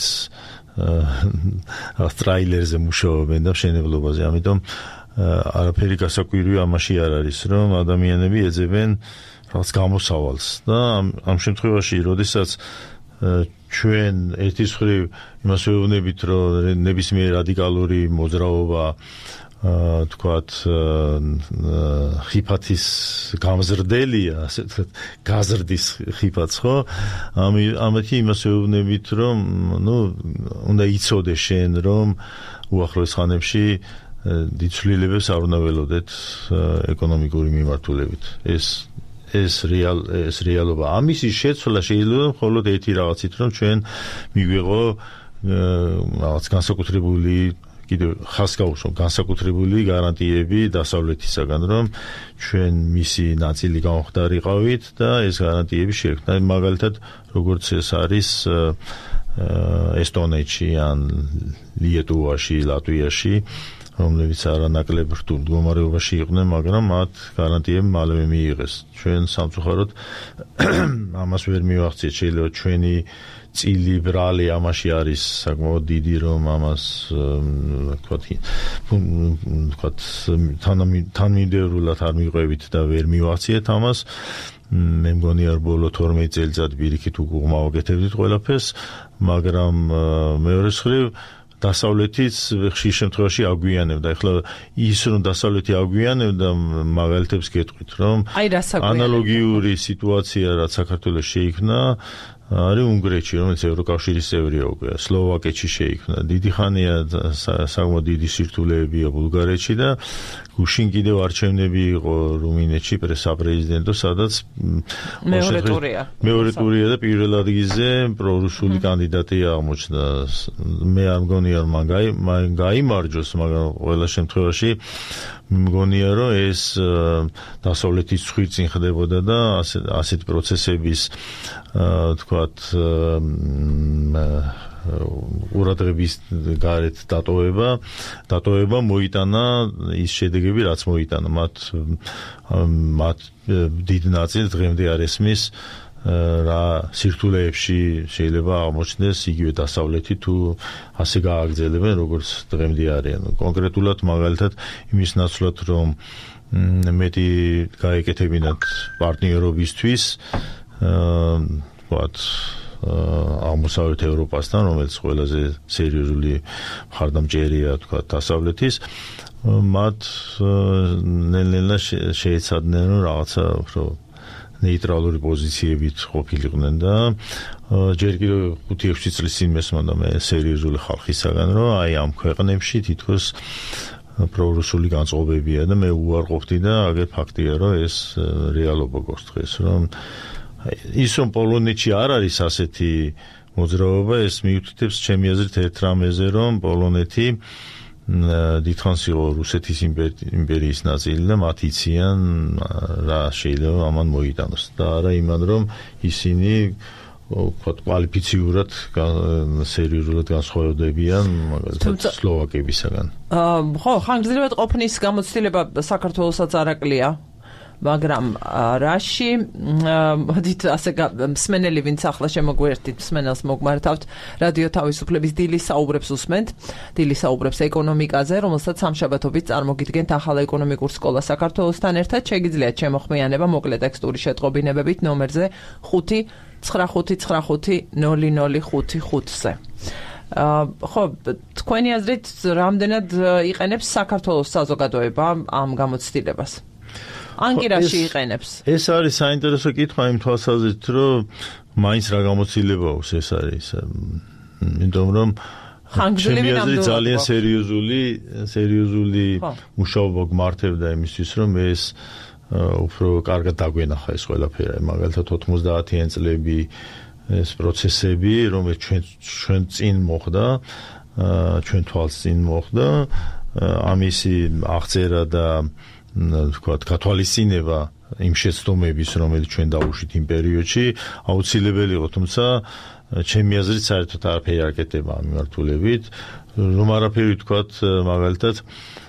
ტრაილერზე მუშაობენ და მშენებლობაზე. ამიტომ არაფერი გასაკვირი ამაში არ არის, რომ ადამიანები ეძებენ რაღაც გამოსავალს და ამ შემთხვევაში, როდესაც ჩვენ ერთის მხრივ იმას ვეუბნებით, რომ ნებისმიერ რადიკალური მოძრაობა თქვათ ხიფათის გამზრდელია, ასე ვთქვათ, გაზრდის ხიფათს, ხო? ამათი იმას ვეუბნებით, რომ უნდა იცოდე შენ, რომ უახლოეს ხანებში დიდ ცვლილებებს არ უნდა ველოდეთ ეკონომიკური მიმართულებით. ეს რეალობა. ამისი შეცვლა შეიძლება მხოლოდ ერთი რაღაცით, რომ ჩვენ მიგვიღო რაღაც განსაკუთრებული, კიდევ ხას გავუშვო, განსაკუთრებული გარანტიები დასავლეთისაგან, რომ ჩვენ მისი ნაწილი გამხდარიყავით და ეს გარანტიები შეგვექნა. მაგალითად, როგორც ეს არის ესტონეთში ან ლიეტუვაში, ლატვიაში, რომლებიც არანაკლებ რთულ მდგომარეობაში იყვნენ, მაგრამ მათ გარანტიები მალევე მიიღეს. ჩვენ სამწუხაროდ ამას ვერ მივახციეთ. შეიძლება ჩვენი წილი ბრალი ამაში არის საკმაოდ დიდი რომ ამას თქვათ თანმიმდევრულად არ მივყვებით და ვერ მივახციეთ ამას მე მგონია რომ ბოლო 12 წელიწად პირიქით უგუღმავაკეთებდით ყველაფერს მაგრამ მეორე მხრივ დასავლეთიც ხშირ შემთხვევაში აგვიანებდა. ეხლა ის რომ დასავლეთი აგვიანებდა მაგალითებს გეტყვით რომ ანალოგიური სიტუაცია რაც საქართველოს შეიქმნა არის უნგრეთში, რომელიც ევროკავშირის წევრია უკვე, სლოვაკეთში შეიქმნა. დიდი ხანია საკმაოდ დიდი სირთულეებია ბულგარეთში და გუშინ კიდევ არჩევნები იყო რუმინეთში პრესაპრეზიდენტო, სადაც მეორე ტურია და პირველ ადგილზე პრორუსული კანდიდატი აღმოჩნდა. მე არ მგონია რომ მან გაიმარჯვოს, მაგრამ ყველა შემთხვევაში მგონია რომ ეს დასავლეთის ცხვირწინ ხდებოდა და ასეთ პროცესების თქვათ ყურადღების გარეთ დატოვება მოიტანა ის შედეგები რაც მოიტანა მათ დიდ ნაწილს დღემდე არ ესმის რა სირთულეებში შეიძლება აღმოჩნდეს იგივე დასავლეთი თუ ასე გააგრძელებენ როგორც დღემდე არიან კონკრეტულად მაგალითად იმის ნაცვლად რომ მეტი გაეკეთებინათ პარტნიორობისთვის ვთქვათ აღმოსავლეთ ევროპასთან რომელიც ყველაზე სერიოზული მხარდამჭერია თქვათ დასავლეთის მათ ნელ-ნელა შეეცადნენ რომ რაღაცა უფრო ნეიტრალური პოზიციებით ყოფილიყვნენ და ჯერ კიდევ 5-6 წლის წინ მესმოდა მე სერიოზული ხალხისაგან რომ აი ამ ქვეყნებში თითქოს პრორუსული განწყობებია და მე უარყოფდი და აგერ ფაქტია რომ ეს რეალობა გვაქვს დღეს რომ ის რომ პოლონეთში არ არის ასეთი მოძრაობა ეს მიუთითებს ჩემი აზრით ერთ რამეზე რომ პოლონეთი დიდხანს იყო რუსეთის იმპერიის ნაწილი და მათ იციან რა შეიძლება ამან მოიტანოს და არა იმან რომ ისინი კვალიფიციურად სერიოზულად განსხვავდებიან მაგალითად სლოვაკებისაგან. ხო, ხანგრძლივად ყოფნის გამოცდილება საქართველოსაც არაკლია. მაგრამ რაში მოდით ასე მსმენელი ვინც ახლა შემოგვერთით მსმენელს მოგმართავთ რადიო თავისუფლების დილის საუბრებს უსმენთ დილის საუბრებს ეკონომიკაზე რომელსაც სამშაბათობით წარმოგიდგენთ ახალ ეკონომიკურ სკოლა საქართველოსთან ერთად შეგიძლიათ შემოხმიანება მოკლე ტექსტური შეტყობინებებით ნომერზე 5-955-0055-ზე ხო თქვენი აზრით რამდენად იყენებს საქართველოს საზოგადოება ამ გამოცდილებას ანგირაში იყენებს. ეს არის საინტერესო კითხვა იმ თვალსაზრისით, რომ მაინც რა გამოცდილება აქვს ეს არის. იმიტომ რომ ჩემი აზრით ძალიან სერიოზული მუშაობა გმართებდა იმისთვის, რომ ეს უფრო კარგად დაგვენახა ეს ყველაფერი. მაგალითად 90-იან წლები ეს პროცესები, რომელიც ჩვენ წინ მოხდა, ჩვენ თვალს წინ მოხდა, ამისი აღწერა და თქვათ გათვალისწინება იმ შეცდომების რომელიც ჩვენ დავუშვით იმ პერიოდში აუცილებელი იყო თუმცა ჩემი აზრით საერთოდ არაფერი არ გეტება ამ მიმართულებით რომ არაფერი თქვათ მაგალითად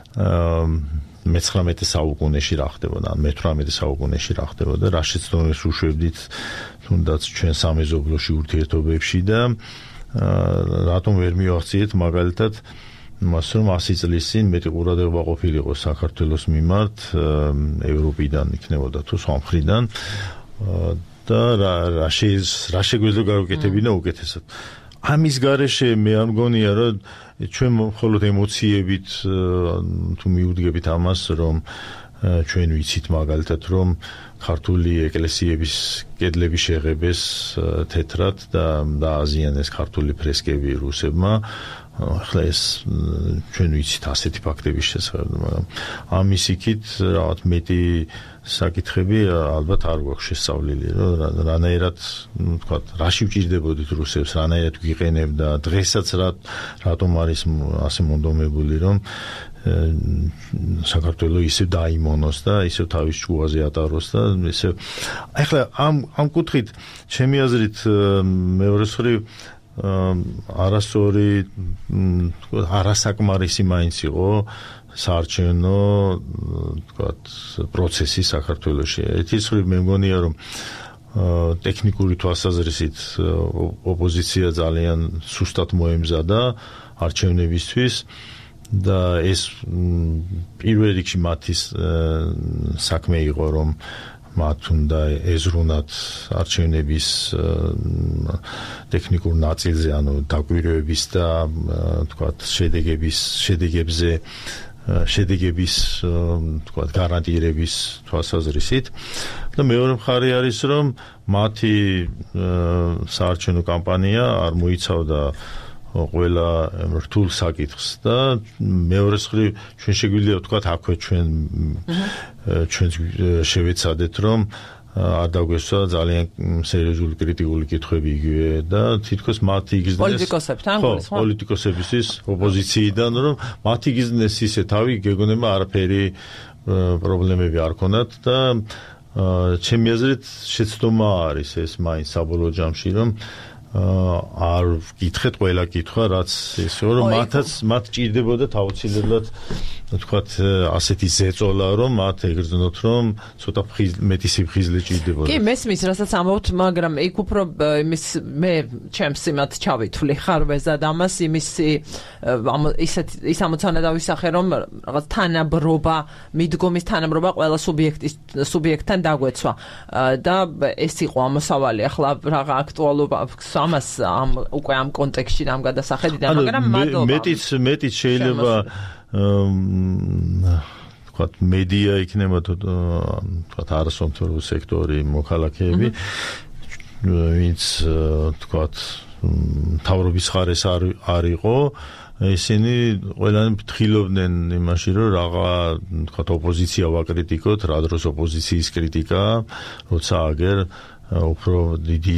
მე-19 საუკუნეში რა ხდებოდა ან მე-18 საუკუნეში რა ხდებოდა რა შეცდომებს უშვებდით თუნდაც ჩვენ სამეზობლოში ურთიერთობებში და რატომ ვერ მივახციეთ მაგალითად მას რომ 100 წლის წინ მეტი ყურადღება ყოფილიყო საქართველოს მიმართ ევროპიდან იქნებოდა თუ სხვა მხრიდან და რა შეგვიძლია გავუკეთებინა უკეთესად. ამის გარეშე მე არ მგონია რომ ჩვენ მხოლოდ ემოციებით თუ მიუდგებით ამას რომ ჩვენ ვიცით მაგალითად რომ ქართული ეკლესიების კედლები შეღებეს თეთრად და დააზიანეს ქართული ფრესკები რუსებმა ახლა ეს ჩვენ ვიცით ასეთი ფაქტების შესახებ, მაგრამ ამის იქით რაღაც მეტი საკითხები ალბათ არ გვაქვს შესწავლილი, რომ რანაირად, თქვა, რაში ვჭირდებოდით რუსებს, რანაირად გვიყენებდა, დღესაც რატომ არის ასე მონდომებული, რომ საქართველოს ისე დაიმონოს და ისე თავის ჭუაზე ატაროს და ისე ახლა ამ კუთხით ჩემი აზრით მეორე მხრივ არასწორი არასაკმარისი მაინც იყო საარჩევნო თქვათ პროცესი საქართველოში. ერთის მხრივ მე მგონია რომ ტექნიკური თვალსაზრისით ოპოზიცია ძალიან სუსტად მოემზადა არჩევნებისთვის და ეს პირველ რიგში მათი საქმე იყო, რომ მათ უნდა ეზრუნათ არჩევნების ტექნიკურ ნაწილზე, ანუ დაკვირვების და თქვათ შედეგების თქვათ გარანტირების თვალსაზრისით და მეორე მხარე არის, რომ მათი საარჩევნო კამპანია არ მოიცავდა ყველა რთულ საკითხს და მეორე მხრივ ჩვენ შეგვიძლია ვთქვათ აქვე ჩვენ შევეცადეთ, რომ არ დაგვესვა ძალიან სერიოზული კრიტიკული კითხვები იგივე და თითქოს მათ იგრძნეს პოლიტიკოსებთან პოლიტიკოსებისთვის ოპოზიციიდან, რომ მათ იგრძნეს ისე თავი, გეგონება არაფერი პრობლემები არ ქონათ და ჩემი აზრით შეცდომა არის ეს 마ინც საბოლოო ჯამში, რომ არ ვკითხეთ ყველა კითხვა, რაც ისე რომ მათ ჭირდებოდა თავისუფლად თქვათ ასეთი ზეწოლა, რომ მათ ეგრძნოთ, რომ ცოტა მეტი სიფხიზლე ჭირდებოდა. კი, მესმის, რასაც ამბობთ, მაგრამ იქ უფრო იმის მე ჩემს იმათ ჩავითვლი ხარვეზა და ამას ის ამოცანა დავისახე, რომ რაღაც თანაბრობა, მიდგომის თანაბრობა ყველა სუბიექტთან დაგვეცვა და ეს იყო ამოსავალი. ახლა რაღა აქტუალობა ამას უკვე ამ კონტექსტში და ამ გადასახედიდან, მაგრამ მადლობა. მეტიც შეიძლება თქვათ მედია იქნება თქვათ არასომთავრობო სექტორი, მოქალაქეები, ვინც თქვათ მთავრობის ხარეს არ იყო, ისინი ყველანი ფრთხილობდნენ იმაში, რომ რაღა თქვათ ოპოზიცია ვაკრიტიკოთ, რა დროს ოპოზიციის κρიტიკა, როცა აგერ უფრო დიდი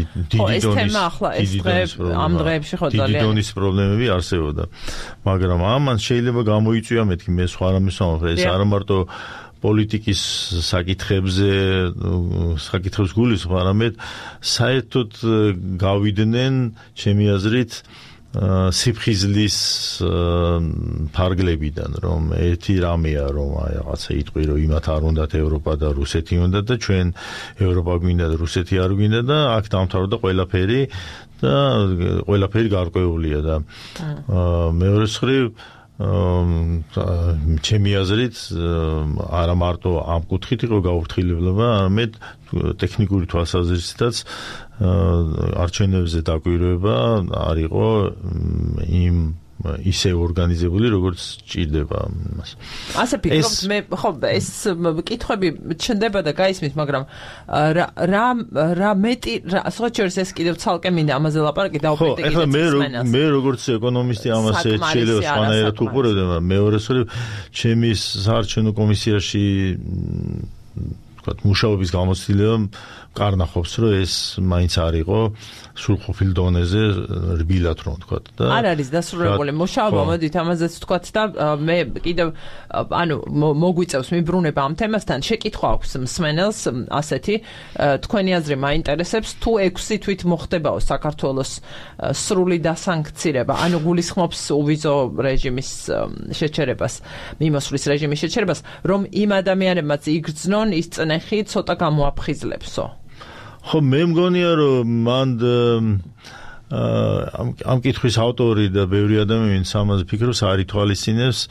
დონის პრობლემები არსებობდა. მაგრამ ამან შეიძლება გამოიწვია მეთქი მე სხვა რამის ვამბობ, ეს არა მარტო პოლიტიკის საკითხებს გულისხმობს, არამედ საერთოდ გავიდნენ ჩემი აზრით სიფხიზლის ფარგლებიდან, რომ ერთი რამეა, რომ რაღაცა იტყვი, რომ იმათ არ უნდათ ევროპა და რუსეთი უნდათ და ჩვენ ევროპა გვინდა და რუსეთი არ გვინდა და აქ დამთავრდა ყველაფერი და ყველაფერი გარკვეულია და მეორე მხრივ ჩემი აზრით არა მარტო ამ კუთხით იყო გაუფრთხილება, არამედ ტექნიკური თვალსაზრისითაც არჩევნებზე დაკვირვება არ იყო იმ ისე ორგანიზებული, როგორც ჭირდება მას. ასე ფიქრობთ, მე ხო ეს კითხვები ჩნდება და გაისმის, მაგრამ რა მეტი სხვა შორის ეს კიდევ ცალკე მინდა ამაზე ლაპარაკი დაუპირდებით. ეხლა მე როგორც ეკონომისტი ამას შეიძლება სხვანაირად უყურებდი, მაგრამ მეორე მხრივ ჩემი საარჩევნო კომისიაში თქვათ მუშაობის გამოცდილება კარნახობს, რომ ეს მაინც არ იყო სრულყოფილ დონეზე რბილად რომ თქვათ და არ არის დასრულებული მუშაობა, მოდით ამაზეც თქვათ და მე კიდევ ანუ მოგვიწევს მიბრუნება ამ თემასთან, შეკითხვა აქვს მსმენელს ასეთი, თქვენი აზრი მაინტერესებს, თუ 6 თვით მოხდებაო საქართველოს სრული დასანქცირება, ანუ გულისხმობს უვიზო რეჟიმის შეჩერებას, მიმოსვლის რეჟიმის შეჩერებას, რომ იმ ადამიანებმაც იგრძნონ ის წნეხი ცოტა გამოაფხიზლებსო. ხო, მე მგონია, რომ მან ამ კითხვის ავტორი და ბევრი ადამიანი ამაზე ფიქრობს, არ ითვალისწინებს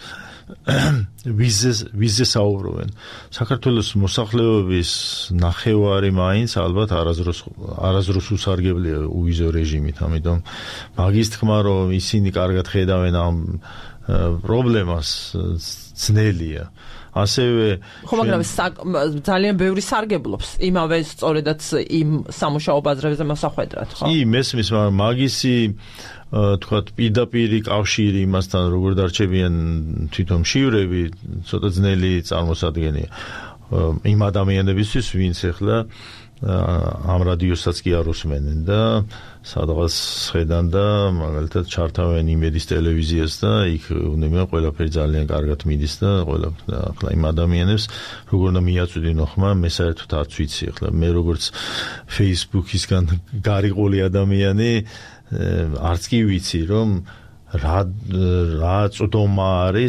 ვიზზე საუბრობენ. საქართველოს მოსახლეობის ნახევარი მაინც ალბათ არაზრუს უსარგებლია უვიზო რეჟიმით, ამიტომ მაგის თქმა, რომ ისინი კარგად ხედავენ ამ პრობლემას, ძნელია. ასევე ხო, მაგრამ ძალიან ბევრი სარგებლობს იმავე სწორედაც იმ სამუშაო ბაზრებზე მოსახვედრად, ხო? კი, მესმის, მაგრამ მაგისი თქვათ პირდაპირი კავშირი იმასთან, როგორ დარჩებიან თვითონ მშივრები, ცოტა ძნელი წარმოსადგენია იმ ადამიანებისთვის, ვინც ახლა ამ რადიოსაც კი არ უსმენენ და სადღაც ხედან და მაგალითად ჩართავენ იმედის ტელევიზიას და იქ უნებიან ყველაფერი ძალიან კარგად მიდის და ახლა იმ ადამიანებს როგორ უნდა მიაწვდინო ხმა, მე საერთოდ არც ვიცი. ახლა მე როგორც Facebook-ისგან გარიყული ადამიანი არც კი ვიცი, რომ რა წვდომა არის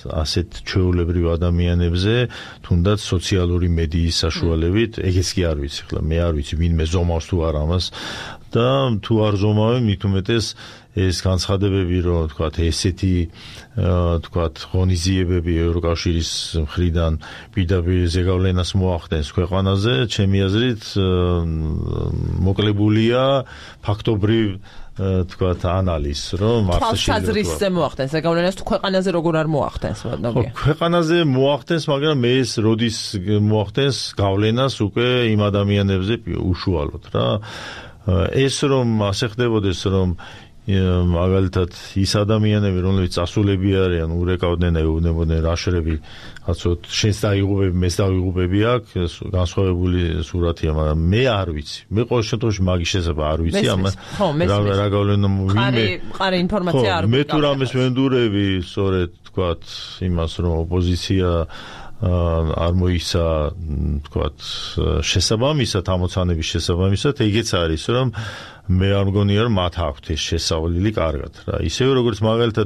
ასეთ ჩვეულებრივ ადამიანებზე თუნდაც სოციალური მედიის საშუალებით, ეგეც კი არ ვიცი, ხლა მე არ ვიცი ვინმე ზომავს თუ არა ამას და თუ არ ზომავენ, მით უმეტეს ეს განცხადებები, რომ თქვათ ესეთი თქვათ ღონისძიებები ევროკავშირის მხრიდან პირდაპირ ზეგავლენას მოახდენს ქვეყანაზე, ჩემი აზრით მოკლებულია ფაქტობრივ თქვათ ანალიზს, რომ მართლა თვალსაზრისზე მოახდენს ზეგავლენას თუ ქვეყანაზე როგორ არ მოახდენს, ნოგია. ქვეყანაზე მოახდენს, მაგრამ ეს როდის მოახდენს გავლენას უკვე იმ ადამიანებზე უშუალოდ რა. ეს რომ ასე ხდებოდეს, რომ მაგალითად ის ადამიანები, რომლებიც წასულები არიან, ურეკავდნენ, ეუბნებოდნენ რა შრები, რაცოთ შენს დაიღუპები, მეც დავიღუპები აქ, განსხვავებული სურათია, მაგრამ მე არ ვიცი. მე ყოველ შემთხვევაში მაგის შესაძლებლობა არ ვიცი, რა გავლენა ვინმე. მყარი ინფორმაცია არ მე თუ რამეს ვენდურები, სწორედ თქვათ იმას, რომ ოპოზიცია არ მოიცა თქვათ შესაბამისად ამოცანების შესაბამისად, ეგეც არის, რომ მე არ მგონია, რომ მათ აქვთ ეს შესავლილი კარგად რა. ისევე როგორც მაგალითად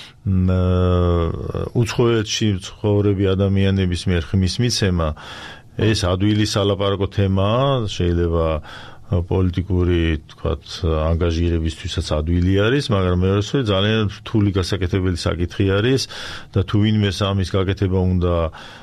უცხოეთში მცხოვრები ადამიანების მიერ ხმის მიცემა, ეს ადვილი სალაპარაკო თემაა, შეიძლება პოლიტიკური თქვათ ანგაჟირებისთვისაც ადვილი არის, მაგრამ მეორე მხრივ ძალიან რთული გასაკეთებელი საკითხი არის და თუ ვინმეს ამის გაკეთება უნდა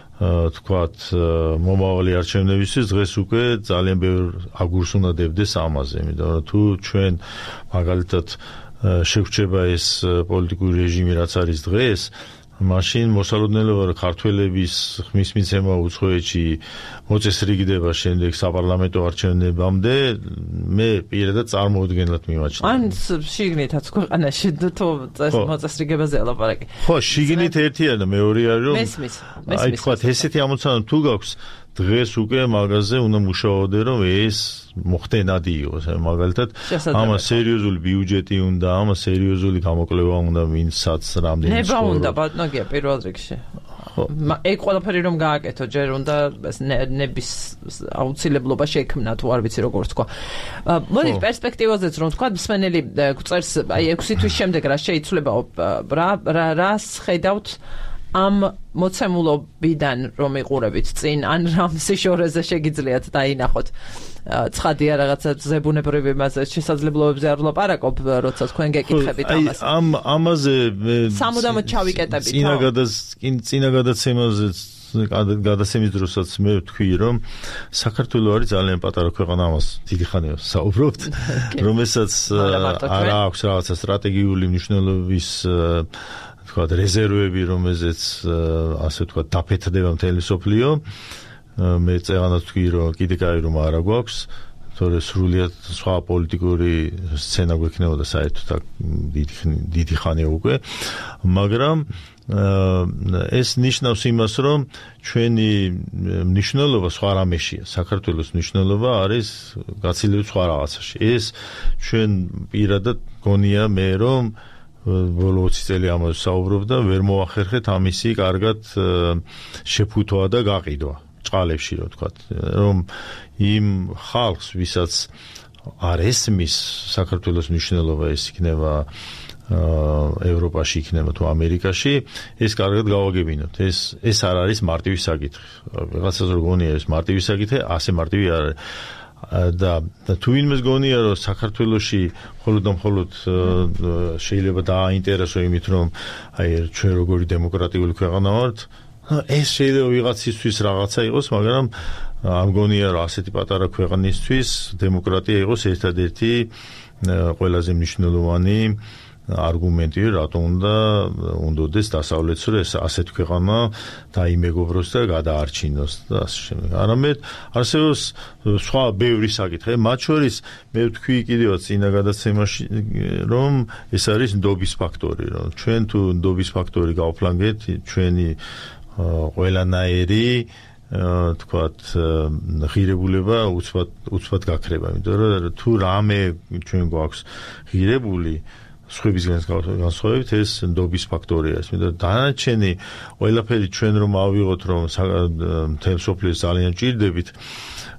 თქვათ მომავალი არჩევნებისთვის, დღეს უკვე ძალიან ბევრ აგურს უნდა დებდეს ამაზე, იმიტომ რომ თუ ჩვენ მაგალითად შეგვრჩება ეს პოლიტიკური რეჟიმი, რაც არის დღეს, მაშინ მოსალოდნელობა ქართველების ხმის მიცემა უცხოეთში მოწესრიგდება შემდეგ საპარლამენტო არჩევნებამდე, მე პირადად წარმოუდგენლად მიმაჩნია. ან შიგნითაც ქვეყანაში თუ მოწესრიგებაზე ლაპარაკი. ხო, შიგნით ერთია და მეორე არის რომ აი თქვათ ესეთი ამოცანა თუ გაქვს, დღეს უკვე მაგაზე უნდა მუშაობდე, რომ ეს მოხდენადი იყოს. მაგალითად, ამას სერიოზული ბიუჯეტი უნდა, ამას სერიოზული გამოკვლევა უნდა, ვინცაც რამდენი ნება უნდა, ბატონოგია პირველ რიგში. ეგ ყველაფერი რომ გააკეთო, ჯერ უნდა ნების აუცილებლობა შექმნა, თუ არ ვიცი როგორ თქვა. მოდით პერსპექტივაზეც რომ თქვა, მსმენელი გვწერს, აი 6 თვის შემდეგ რა შეიცვლება, რას ხედავთ ამ მოცემულობიდან რომ იყურებით წინ, ან რამ სიშორეზე შეგიძლიათ დაინახოთ. ცხადია რაღაცა ზებუნებრივი მასე შესაძლებლობებზე არ ვლაპარაკობ, როცა თქვენ გეკითხებით ამას. აი ამაზე მე სამუდამოდ ჩავიკეტებით. წინა გადაცემაზე გადაცემის დროსაც მე ვთქვი, რომ საქართველო არის ძალიან პატარა ქვეყანა, ამას დიდი ხანია საუბრობთ, რომელსაც არ აქვს რაღაცა სტრატეგიული მნიშვნელობის თქვათ რეზერვები, რომელზეც ასე თქვათ დაფეთდება მთელი სოფლიო. მე წეღანად ვთქვი, რომ კიდე კაი რომ არა გვაქვს, თორე სრულიად სხვა პოლიტიკური სცენა გვექნებოდა საერთოდ აქ დიდი ხანია უკვე, მაგრამ ეს ნიშნავს იმას, რომ ჩვენი მნიშვნელობა სხვა რამეშია. საქართველოს მნიშვნელობა არის გაცილებით სხვა რაღაცაში. ეს ჩვენ პირადად გონია მე, რომ ბოლო 20 წელი ამაზე საუბრობ და ვერ მოახერხეთ ამისი კარგად შეფუთვა და გაყიდვა წყალებში, რო თქვა, რომ იმ ხალხს, ვისაც არ ესმის საქართველოს მნიშვნელობა, ეს იქნება ევროპაში, იქნება თუ ამერიკაში, ეს კარგად გავაგებინოთ. ეს არ არის მარტივი საკითხი. რაღაცას რო გონია ეს მარტივი საკითხი, ასე მარტივი არ არის. და თუ ვინმეს გონია, რომ საქართველოში მხოლოდ და მხოლოდ შეიძლება დააინტერესო იმით, რომ აი ჩვენ როგორი დემოკრატიული ქვეყანა ვართ, ეს შეიძლება ვიღაცისთვის რაღაცა იყოს, მაგრამ ამ გონია, რომ ასეთი პატარა ქვეყნისთვის დემოკრატია იყოს ერთადერთი ყველაზე მნიშვნელოვანი არგუმენტი, რატომ უნდადეს დასავლეთს, რომ ეს ასეთი ქვეყანა დაიმეგობროს და გადაარჩინოს და ასე შემდეგ. არამედ არსებობს სხვა ბევრი საკითხი, მათ შორის მე ვთქვი კიდევაც წინა გადაცემაში, რომ ეს არის ნდობის ფაქტორი, რომ ჩვენ თუ ნდობის ფაქტორი გავფლანგეთ, ჩვენი ყველანაირი თქვათ ღირებულება უცბად გაქრება, იმიტომ რომ თუ რამე ჩვენ გვაქვს ღირებული სხვებისგან განსხვავებით, ეს ნდობის ფაქტორია. იმიტომ დანარჩენი ყველაფერი ჩვენ რომ ავიღოთ, რომ მთელ სოფლიოს ძალიან ჭირდებით,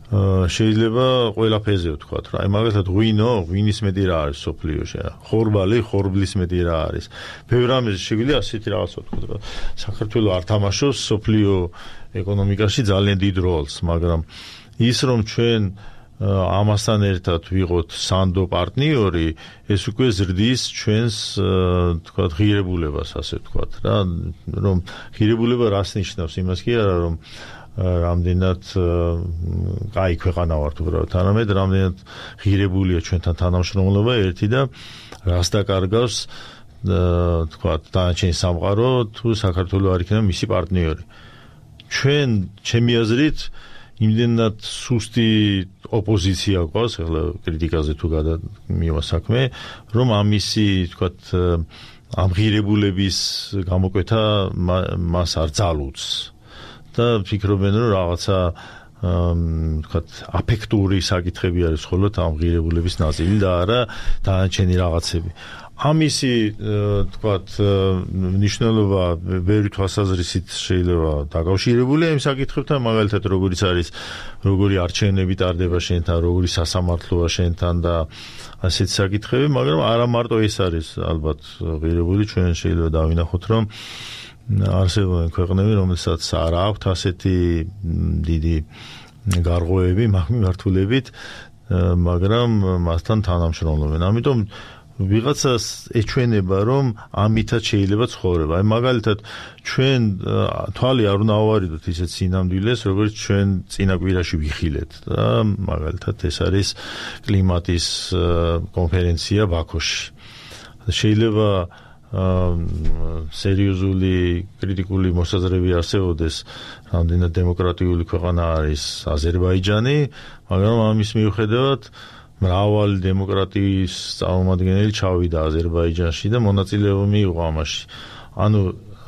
შეიძლება ყველაფერზე ვთქვათ, რა. აი მაგალითად ღვინის მეტი რა არის სოფლიოში, ხორბლის მეტი რა არის. ბევრ რამეზე შეგვიძლია ასეთი რაღაცა ვთქვათ, რა. საქართველოს არ თამაშობს სოფლიო ეკონომიკაში ძალიან დიდ როლს, მაგრამ ის რომ ჩვენ ამასთან ერთად ვიყოთ სანდო პარტნიორი, ეს უკვე ზრდის ჩვენს ვთქვათ ღირებულებას, ასე ვთქვათ, რა, რომ ღირებულება რას ნიშნავს? იმას კი არა, რომ რამდენად კაი ქვეყანა ვართ უბრალოდ, არამედ რამდენად ღირებულია ჩვენთან თანამშრომლობა ერთი და რას დაკარგავს ვთქვათ დანარჩენი სამყარო თუ საქართველოს არ იქნება მისი პარტნიორი. ჩვენ ჩემი აზრით იმდენად სუსტი ოპოზიცია გვყავს, ახლა კრიტიკაზე თუ გადამივა საქმე, რომ ამისი ვთქვათ ამ ღირებულების გამოკვეთა მას არ ძალუძს. და ფიქრობენ რომ რაღაცა ვთქვათ აფექტური საკითხები არის მხოლოდ ამ ღირებულების ნაწილი და არა დანარჩენი რაღაცები. ამისი ვთქვათ მნიშვნელობა ბევრი თვალსაზრისით შეიძლება დაკავშირებულია იმ საკითხებთან, მაგალითად როგორიც არის როგორი არჩევნები ტარდება შენთან, როგორი სასამართლოა შენთან და ასეთი საკითხები, მაგრამ არა მარტო ეს არის ალბათ ღირებული, ჩვენ შეიძლება დავინახოთ რომ არსებობენ ქვეყნები, რომელსაც არ აქვთ ასეთი დიდი გარღვევები მიმართულებით, მაგრამ მასთან თანამშრომლობენ. ამიტომ ვიღაცას ეჩვენება, რომ ამითაც შეიძლება ცხოვრება. აი მაგალითად ჩვენ თვალი არ უნდა ავარიდოთ ისეთ სინამდვილეს, როგორც ჩვენ წინა კვირაში ვიხილეთ. და მაგალითად ეს არის კლიმატის კონფერენცია ბაქოში. შეიძლება სერიოზული კრიტიკული მოსაზრებები არსებობდეს, რამდენად დემოკრატიული ქვეყანა არის აზერბაიჯანი, მაგრამ ამის მიუხედავად მრავალი დემოკრატიის წარმომადგენელი ჩავიდა აზერბაიჯანში და მონაწილეობა მიიღო ამაში. ანუ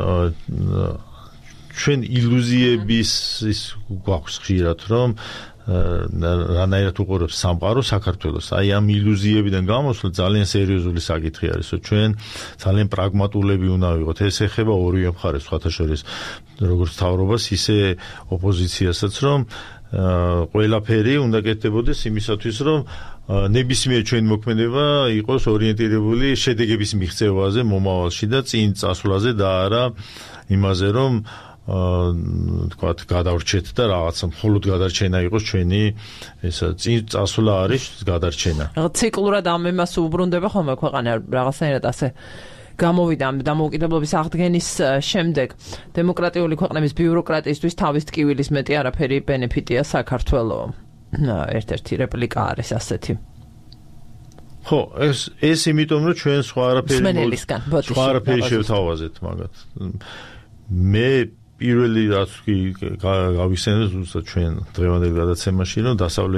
ჩვენ ილუზიების ის გვაქვს ხშირად, რომ რანაირად უყურებს სამყარო საქართველოს. აი ამ ილუზიებიდან გამოსვლა ძალიან სერიოზული საკითხი არის, რომ ჩვენ ძალიან პრაგმატულები უნდა ვიყოთ. ეს ეხება ორივე მხარეს, სხვათა შორის როგორც მთავრობას, ისე ოპოზიციასაც, რომ ყველაფერი უნდა კეთდებოდეს იმისათვის, რომ ნებისმიერ ჩვენ მოქმედება იყოს ორიენტირებული შედეგების მიღწევაზე მომავალში და წინ წასვლაზე და არა იმაზე, რომ ვთქვათ გადავრჩეთ და რაღაცა მხოლოდ გადარჩენა იყოს ჩვენი ესა წინ წასვლა არის გადარჩენა. ციკლურად ამ იმას უბრუნდება ხოლმე ქვეყანა რაღაცნაირად ასე გამოვიდა ამ დამოუკიდებლობის აღდგენის შემდეგ დემოკრატიული ქვეყნების ბიუროკრატიისთვის თავის ტკივილის მეტი არაფერი ბენეფიტია საქართველოს. ერთ-ერთი რეპლიკა არის ასეთი. ხო, ეს იმიტომ რომ ჩვენ სხვა არაფერი შევთავაზეთ მაგათ. მე პირველი რაც კი გავიხსენებ ზუსტად ჩვენ დღევანდელ გადაცემაში, რომ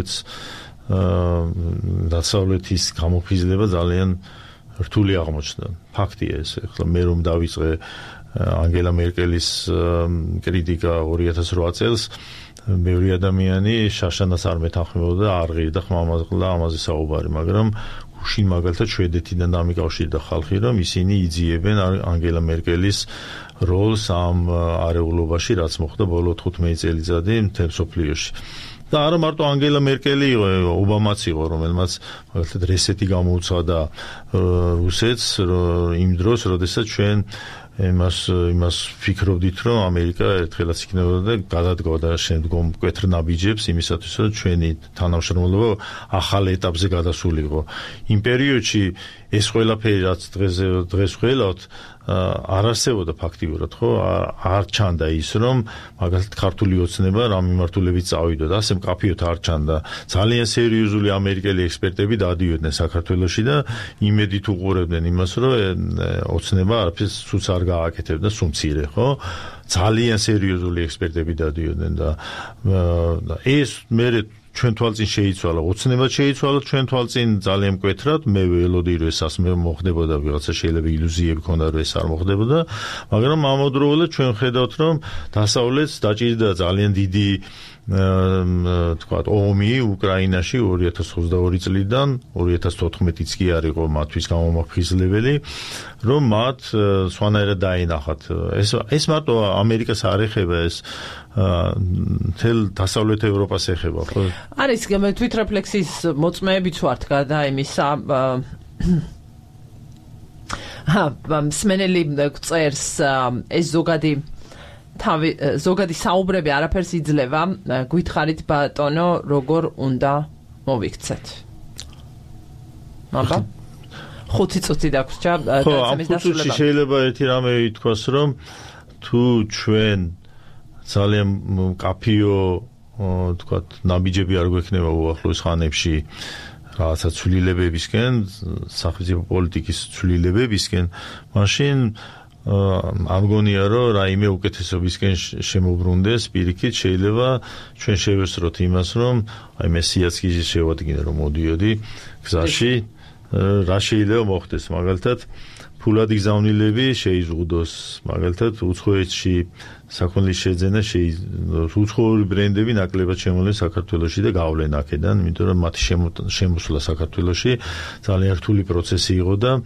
დასავლეთის გამოფხიზლება ძალიან რთული აღმოჩნდა. ფაქტია ეს. ახლა მე რომ დავიწყე ანგელა მერკელის კრიტიკა 2008 წელს, ბევრი ადამიანი შაშანას არ მეთანხმებოდა, არ ღირდა ხმამაღლა ამაზე საუბარი, მაგრამ გუშინ მაგალითად შვედეთიდან დამიკავშირდა ხალხი, რომ ისინი იძიებენ ანგელა მერკელის როლს ამ არეულობაში, რაც მოხდა ბოლო 15 წელიწადი მთელ მსოფლიოში. და არა მარტო ანგელა მერკელი იყო, ობამაც იყო, რომელმაც მაგალითად რესეტი გამოუცხადა რუსეთს იმ დროს, როდესაც ჩვენ იმას ფიქრობდით, რომ ამერიკა ერთხელაც იქნებოდა და გადადგოდა შემდგომ მკვეთრ ნაბიჯებს იმისათვის, რომ ჩვენი თანამშრომლობა ახალ ეტაპზე გადასულიყო. იმ პერიოდში ეს ყველაფერი რაც დღეს ველავთ არ არსებობდა ფაქტიურად, ხო? არ ჩანდა ის, რომ მაგალითად ქართული ოცნება რამ მიმართულებით წავიდოდა, ასე მკაფიოდ არ ჩანდა. ძალიან სერიოზული ამერიკელი ექსპერტები დადიოდნენ საქართველოში და იმედით უყურებდნენ იმას, რომ ოცნება არაფერს სულს არ გააკეთებდა, სუმცირე, ხო? ძალიან სერიოზული ექსპერტები დადიოდნენ და ეს მე ჩვენ თვალწინ შეიცვალა, ოცნებად შეიცვალა ჩვენ თვალწინ ძალიან მკვეთრად, მე ველოდი რომ ეს ასე მოხდებოდა, ვიღაცა შეიძლება ილუზიები ქონდა რომ ეს არ მოხდებოდა, მაგრამ ამავდროულად ჩვენ ხედავთ რომ დასავლეთს დაჭირდა ძალიან დიდი თქვათ ომი უკრაინაში 2022 წლიდან 2014-იც კი არ იყო მათთვის გამომაფხიზლებელი, რომ მათ სვანაერად დაინახათ. ეს მარტო ამერიკას არ ეხება, ეს თელ დასავლეთ ევროპას ეხება, ხო? არის თვითრეფლექსიის მოწმეებიც ვართ გარდა იმისა, მსმენელი წერს ეს ზოგადი საუბრები არაფერს იძლევა, გითხარით ბატონო, როგორ უნდა მოვიქცეთ. აბა 5 წუთი დაგვრჩა ამ წუთში შეიძლება ერთი რამე ითქვას, რომ თუ ჩვენ ძალიან კაფიო თქვათ ნაბიჯები არ გვექნება უახლოეს ხანებში რაღაცა ცვლილებებისკენ, სახელმწიფო პოლიტიკის ცვლილებებისკენ, მაშინ არ მგონია რომ რაიმე უკეთესობისკენ შემოbrunდეს, პირიქით შეიძლება ჩვენ შევესწროთ იმას, რომ აი მესიაც კი შევადგინე, რომ მოდიოდი გზაში, რა შეიძლება მოხდეს, მაგალითად ფულადი გზავნილები შეიზღუდოს, მაგალითად უცხოეთში საქონლის შეძენა უცხოური ბრენდები ნაკლებად შემოვლენ საქართველოში და გავლენ აქედან, იმიტომ რომ მათი შემოსვლა საქართველოში ძალიან რთული პროცესი იყო და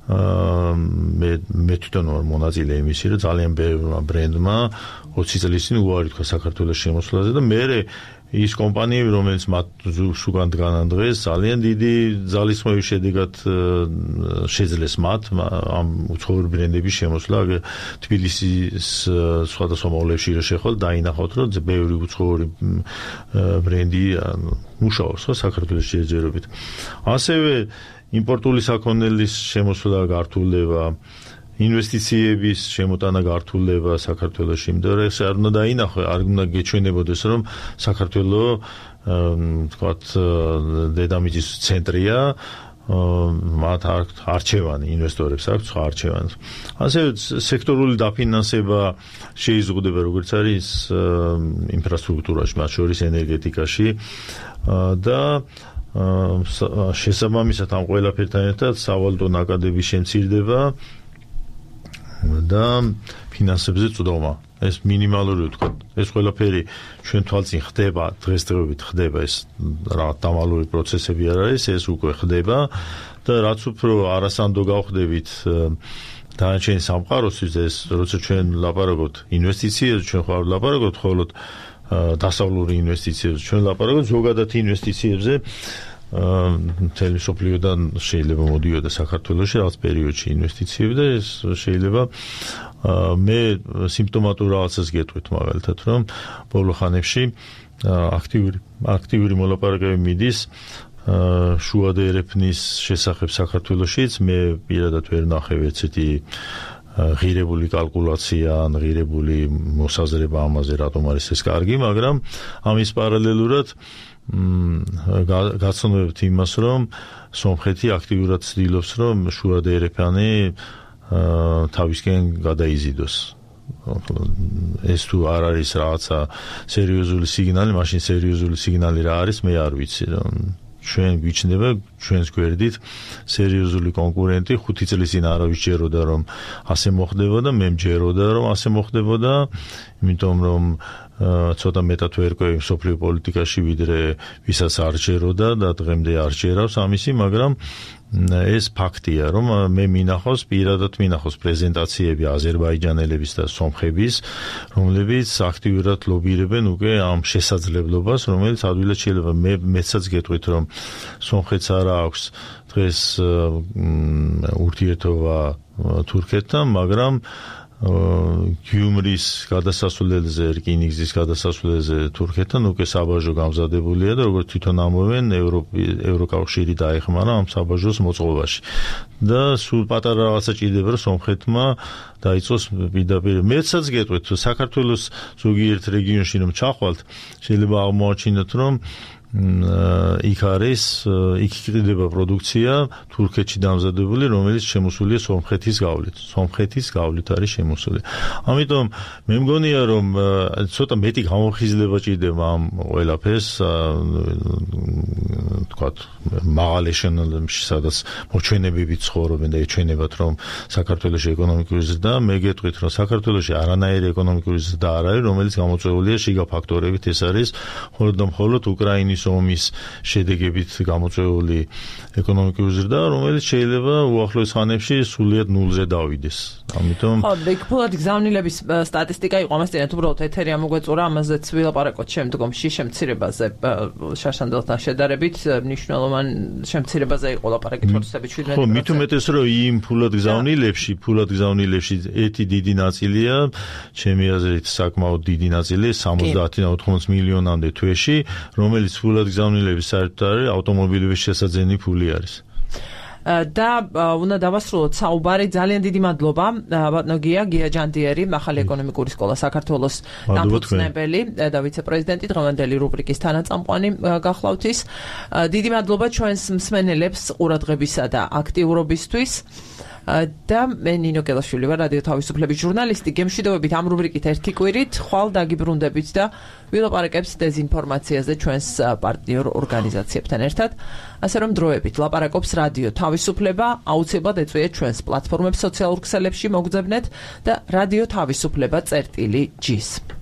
მე თვითონ ვარ მონაწილე იმისი, რომ ძალიან ბევრმა ბრენდმა 20 წლის წინ უარი თქვა საქართველოს შემოსვლაზე და მე ის კომპანიები, რომელიც მათ სუგან დგანან დღეს, ძალიან დიდი ძალისხმევის შედეგად შეძლეს მათ ამ უცხოური ბრენდების შემოსვლა. თბილისის სხვადასხვა მოლებში რო შეხვალ, დაინახავთ, რომ ბევრი უცხოური ბრენდი მუშაობს საქართველოს შეჯერებით. ასევე იმპორტული საქონელის შემოსვლა გართულდება, ინვესტიციების შემოტანა გართულდება საქართველოში, იმიტომ რომ ეს არ უნდა დაინახო, არ უნდა გეჩვენებოდეს, რომ საქართველო თქვათ დედამიწის ცენტრია, მათ არჩევანი ინვესტორებს აქვს სხვა არჩევანი. ასევე სექტორული დაფინანსება შეიზღუდება, როგორც არის ინფრასტრუქტურაში, მათ შორის ენერგეტიკაში და შესაბამისად ამ ყველაფერთან ერთად სავალუტო ნაკადების შემცირდება და ფინანსებზე წვდომა. ეს მინიმალური ვთქვათ, ეს ყველაფერი ჩვენ თვალწინ ხდება, დღესდღეობით ხდება, ეს რაღაც დამალული პროცესები არ არის, ეს უკვე ხდება და რაც უფრო არასანდო გავხდებით დანარჩენი სამყაროსთვის, ეს როცა ჩვენ ლაპარაკობთ ინვესტიციებზე, ჩვენ ხარ ლაპარაკობთ მხოლოდ დასავლური ინვესტიციებზე, ჩვენ ლაპარაკობთ ზოგადად ინვესტიციებზე. მთელი სოფლიოდან შეიძლება მოდიოდა საქართველოში რაღაც პერიოდში ინვესტიციები და ეს შეიძლება მე სიმპტომატურ რაღაცას გეტყვით, მაგალითად, რომ ბოლო ხანებში აქტიური მოლაპარაკებები მიდის შუა და ერეფნის შესახებ საქართველოშიც. მე პირადად ვერ ნახევ ერთ-ერთი ღირებული კალკულაცია ან ღირებული მოსაზრება ამაზე, რატომ არის ეს კარგი, მაგრამ ამის პარალელურად გაცნობთ იმას, რომ სომხეთი აქტიურად ცდილობს, რომ შუა და ერეფანი თავისკენ გადაიზიდოს. ეს თუ არ არის რაღაცა სერიოზული სიგნალი, მაშინ სერიოზული სიგნალი რა არის, მე არ ვიცი. ჩვენ გვიჩნდება ჩვენს გვერდით სერიოზული კონკურენტი. 5 წლის წინ არავის ჯეროდა, რომ ასე მოხდება და მე მჯეროდა, რომ ასე მოხდებოდა, იმიტომ რომ ცოტა მეტად ვერკვევი მსოფლიო პოლიტიკაში, ვიდრე ვისაც არ ჯეროდა და დღემდე არ ჯერავს ამისი, მაგრამ ეს ფაქტია, რომ მე პირადად მინახავს პრეზენტაციები აზერბაიჯანელების და სომხების, რომლებიც აქტიურად ლობირებენ უკვე ამ შესაძლებლობას, რომელიც ადვილად შეიძლება. მეცაც გეტყვით, რომ სომხეთს არ აქვს დღეს ურთიერთობა თურქეთთან, მაგრამ გიუმრის გადასასვლელზე, რკინიგზის გადასასვლელზე თურქეთთან უკვე საბაჟო გამზადებულია და როგორც თვითონ ამბობენ, ევროკავშირი დაეხმარა ამ საბაჟოს მოწყობაში. და სულ პატარა რაღაცა ჭირდება, რომ სომხეთმა დაიწყოს პირდაპირ. მეცაც გეტყვით, საქართველოს ზოგიერთ რეგიონში რომ ჩახვალთ, შეიძლება აღმოაჩინოთ, რომ იქ იყიდება პროდუქცია თურქეთში დამზადებული, რომელიც შემოსულია სომხეთის გავლით. სომხეთის გავლით არის შემოსული. ამიტომ მე მგონია, რომ ცოტა მეტი გამოფხიზლება ჭირდება ამ ყველაფერს, თქვათ, მაღალ ეშელონებში, სადაც მოჩვენებები ცხოვრობენ და ეჩვენებათ, რომ საქართველოში ეკონომიკური ზრდა, მე გეტყვით, რომ საქართველოში არანაირი ეკონომიკური ზრდა არ არის, რომელიც გამოწვეულია შიგა ფაქტორებით, ეს არის მხოლოდ უკრაინის ომის შედეგებით გამოწვეული ეკონომიკური ზრდა, რომელიც შეიძლება უახლოეს ხანებში სულიად ნულზე დავიდეს. ამიტომ ხო, ფულად გზავნილების სტატისტიკა იყო ამასთანავე უბრალოდ ეთერი ამოგვეწურა, ამაზეც ვილაპარაკოთ შემდგომში შემცირებაზე შარშანდელთან შედარებით მნიშვნელოვან შემცირებაზე იყო ლაპარაკი თორსებით 17%. ხო, მით უმეტეს რომ იმ ფულად გზავნილებში ერთი დიდი ნაწილია, ჩემი აზრით საკმაოდ დიდი ნაწილი 70-80 მილიონამდე თვეში, რომელიც ფულად გზავნილების საერთოდ არის ავტომობილების შესაძენი ფული არის. და უნდა დავასრულოთ საუბარი. ძალიან დიდი მადლობა ბატონო გია ჯანდიერი, ახალი ეკონომიკური სკოლა საქართველოს დამფუძნებელი და ვიცე-პრეზიდენტი, დღევანდელი რუბრიკის თანაწამყვანი გახლავთ ის. დიდი მადლობა ჩვენს მსმენელებს ყურადღებისა და აქტიურობისთვის. და მე ნინო გელაშვილი ვარ, რადიო თავისუფლების ჟურნალისტი. გემშვიდობებით ამ რუბრიკით ერთი კვირით, ხვალ დაგიბრუნდებით და ვილაპარაკებთ დეზინფორმაციაზე ჩვენს პარტნიორ ორგანიზაციებთან ერთად. ასე რომ დროებით ლაპარაკობს რადიო თავისუფლება, აუცილებლად ეწვიეთ ჩვენს პლატფორმებს სოციალურ ქსელებში, მოგძებნეთ და რადიო თავისუფლება წერტილი G-ს.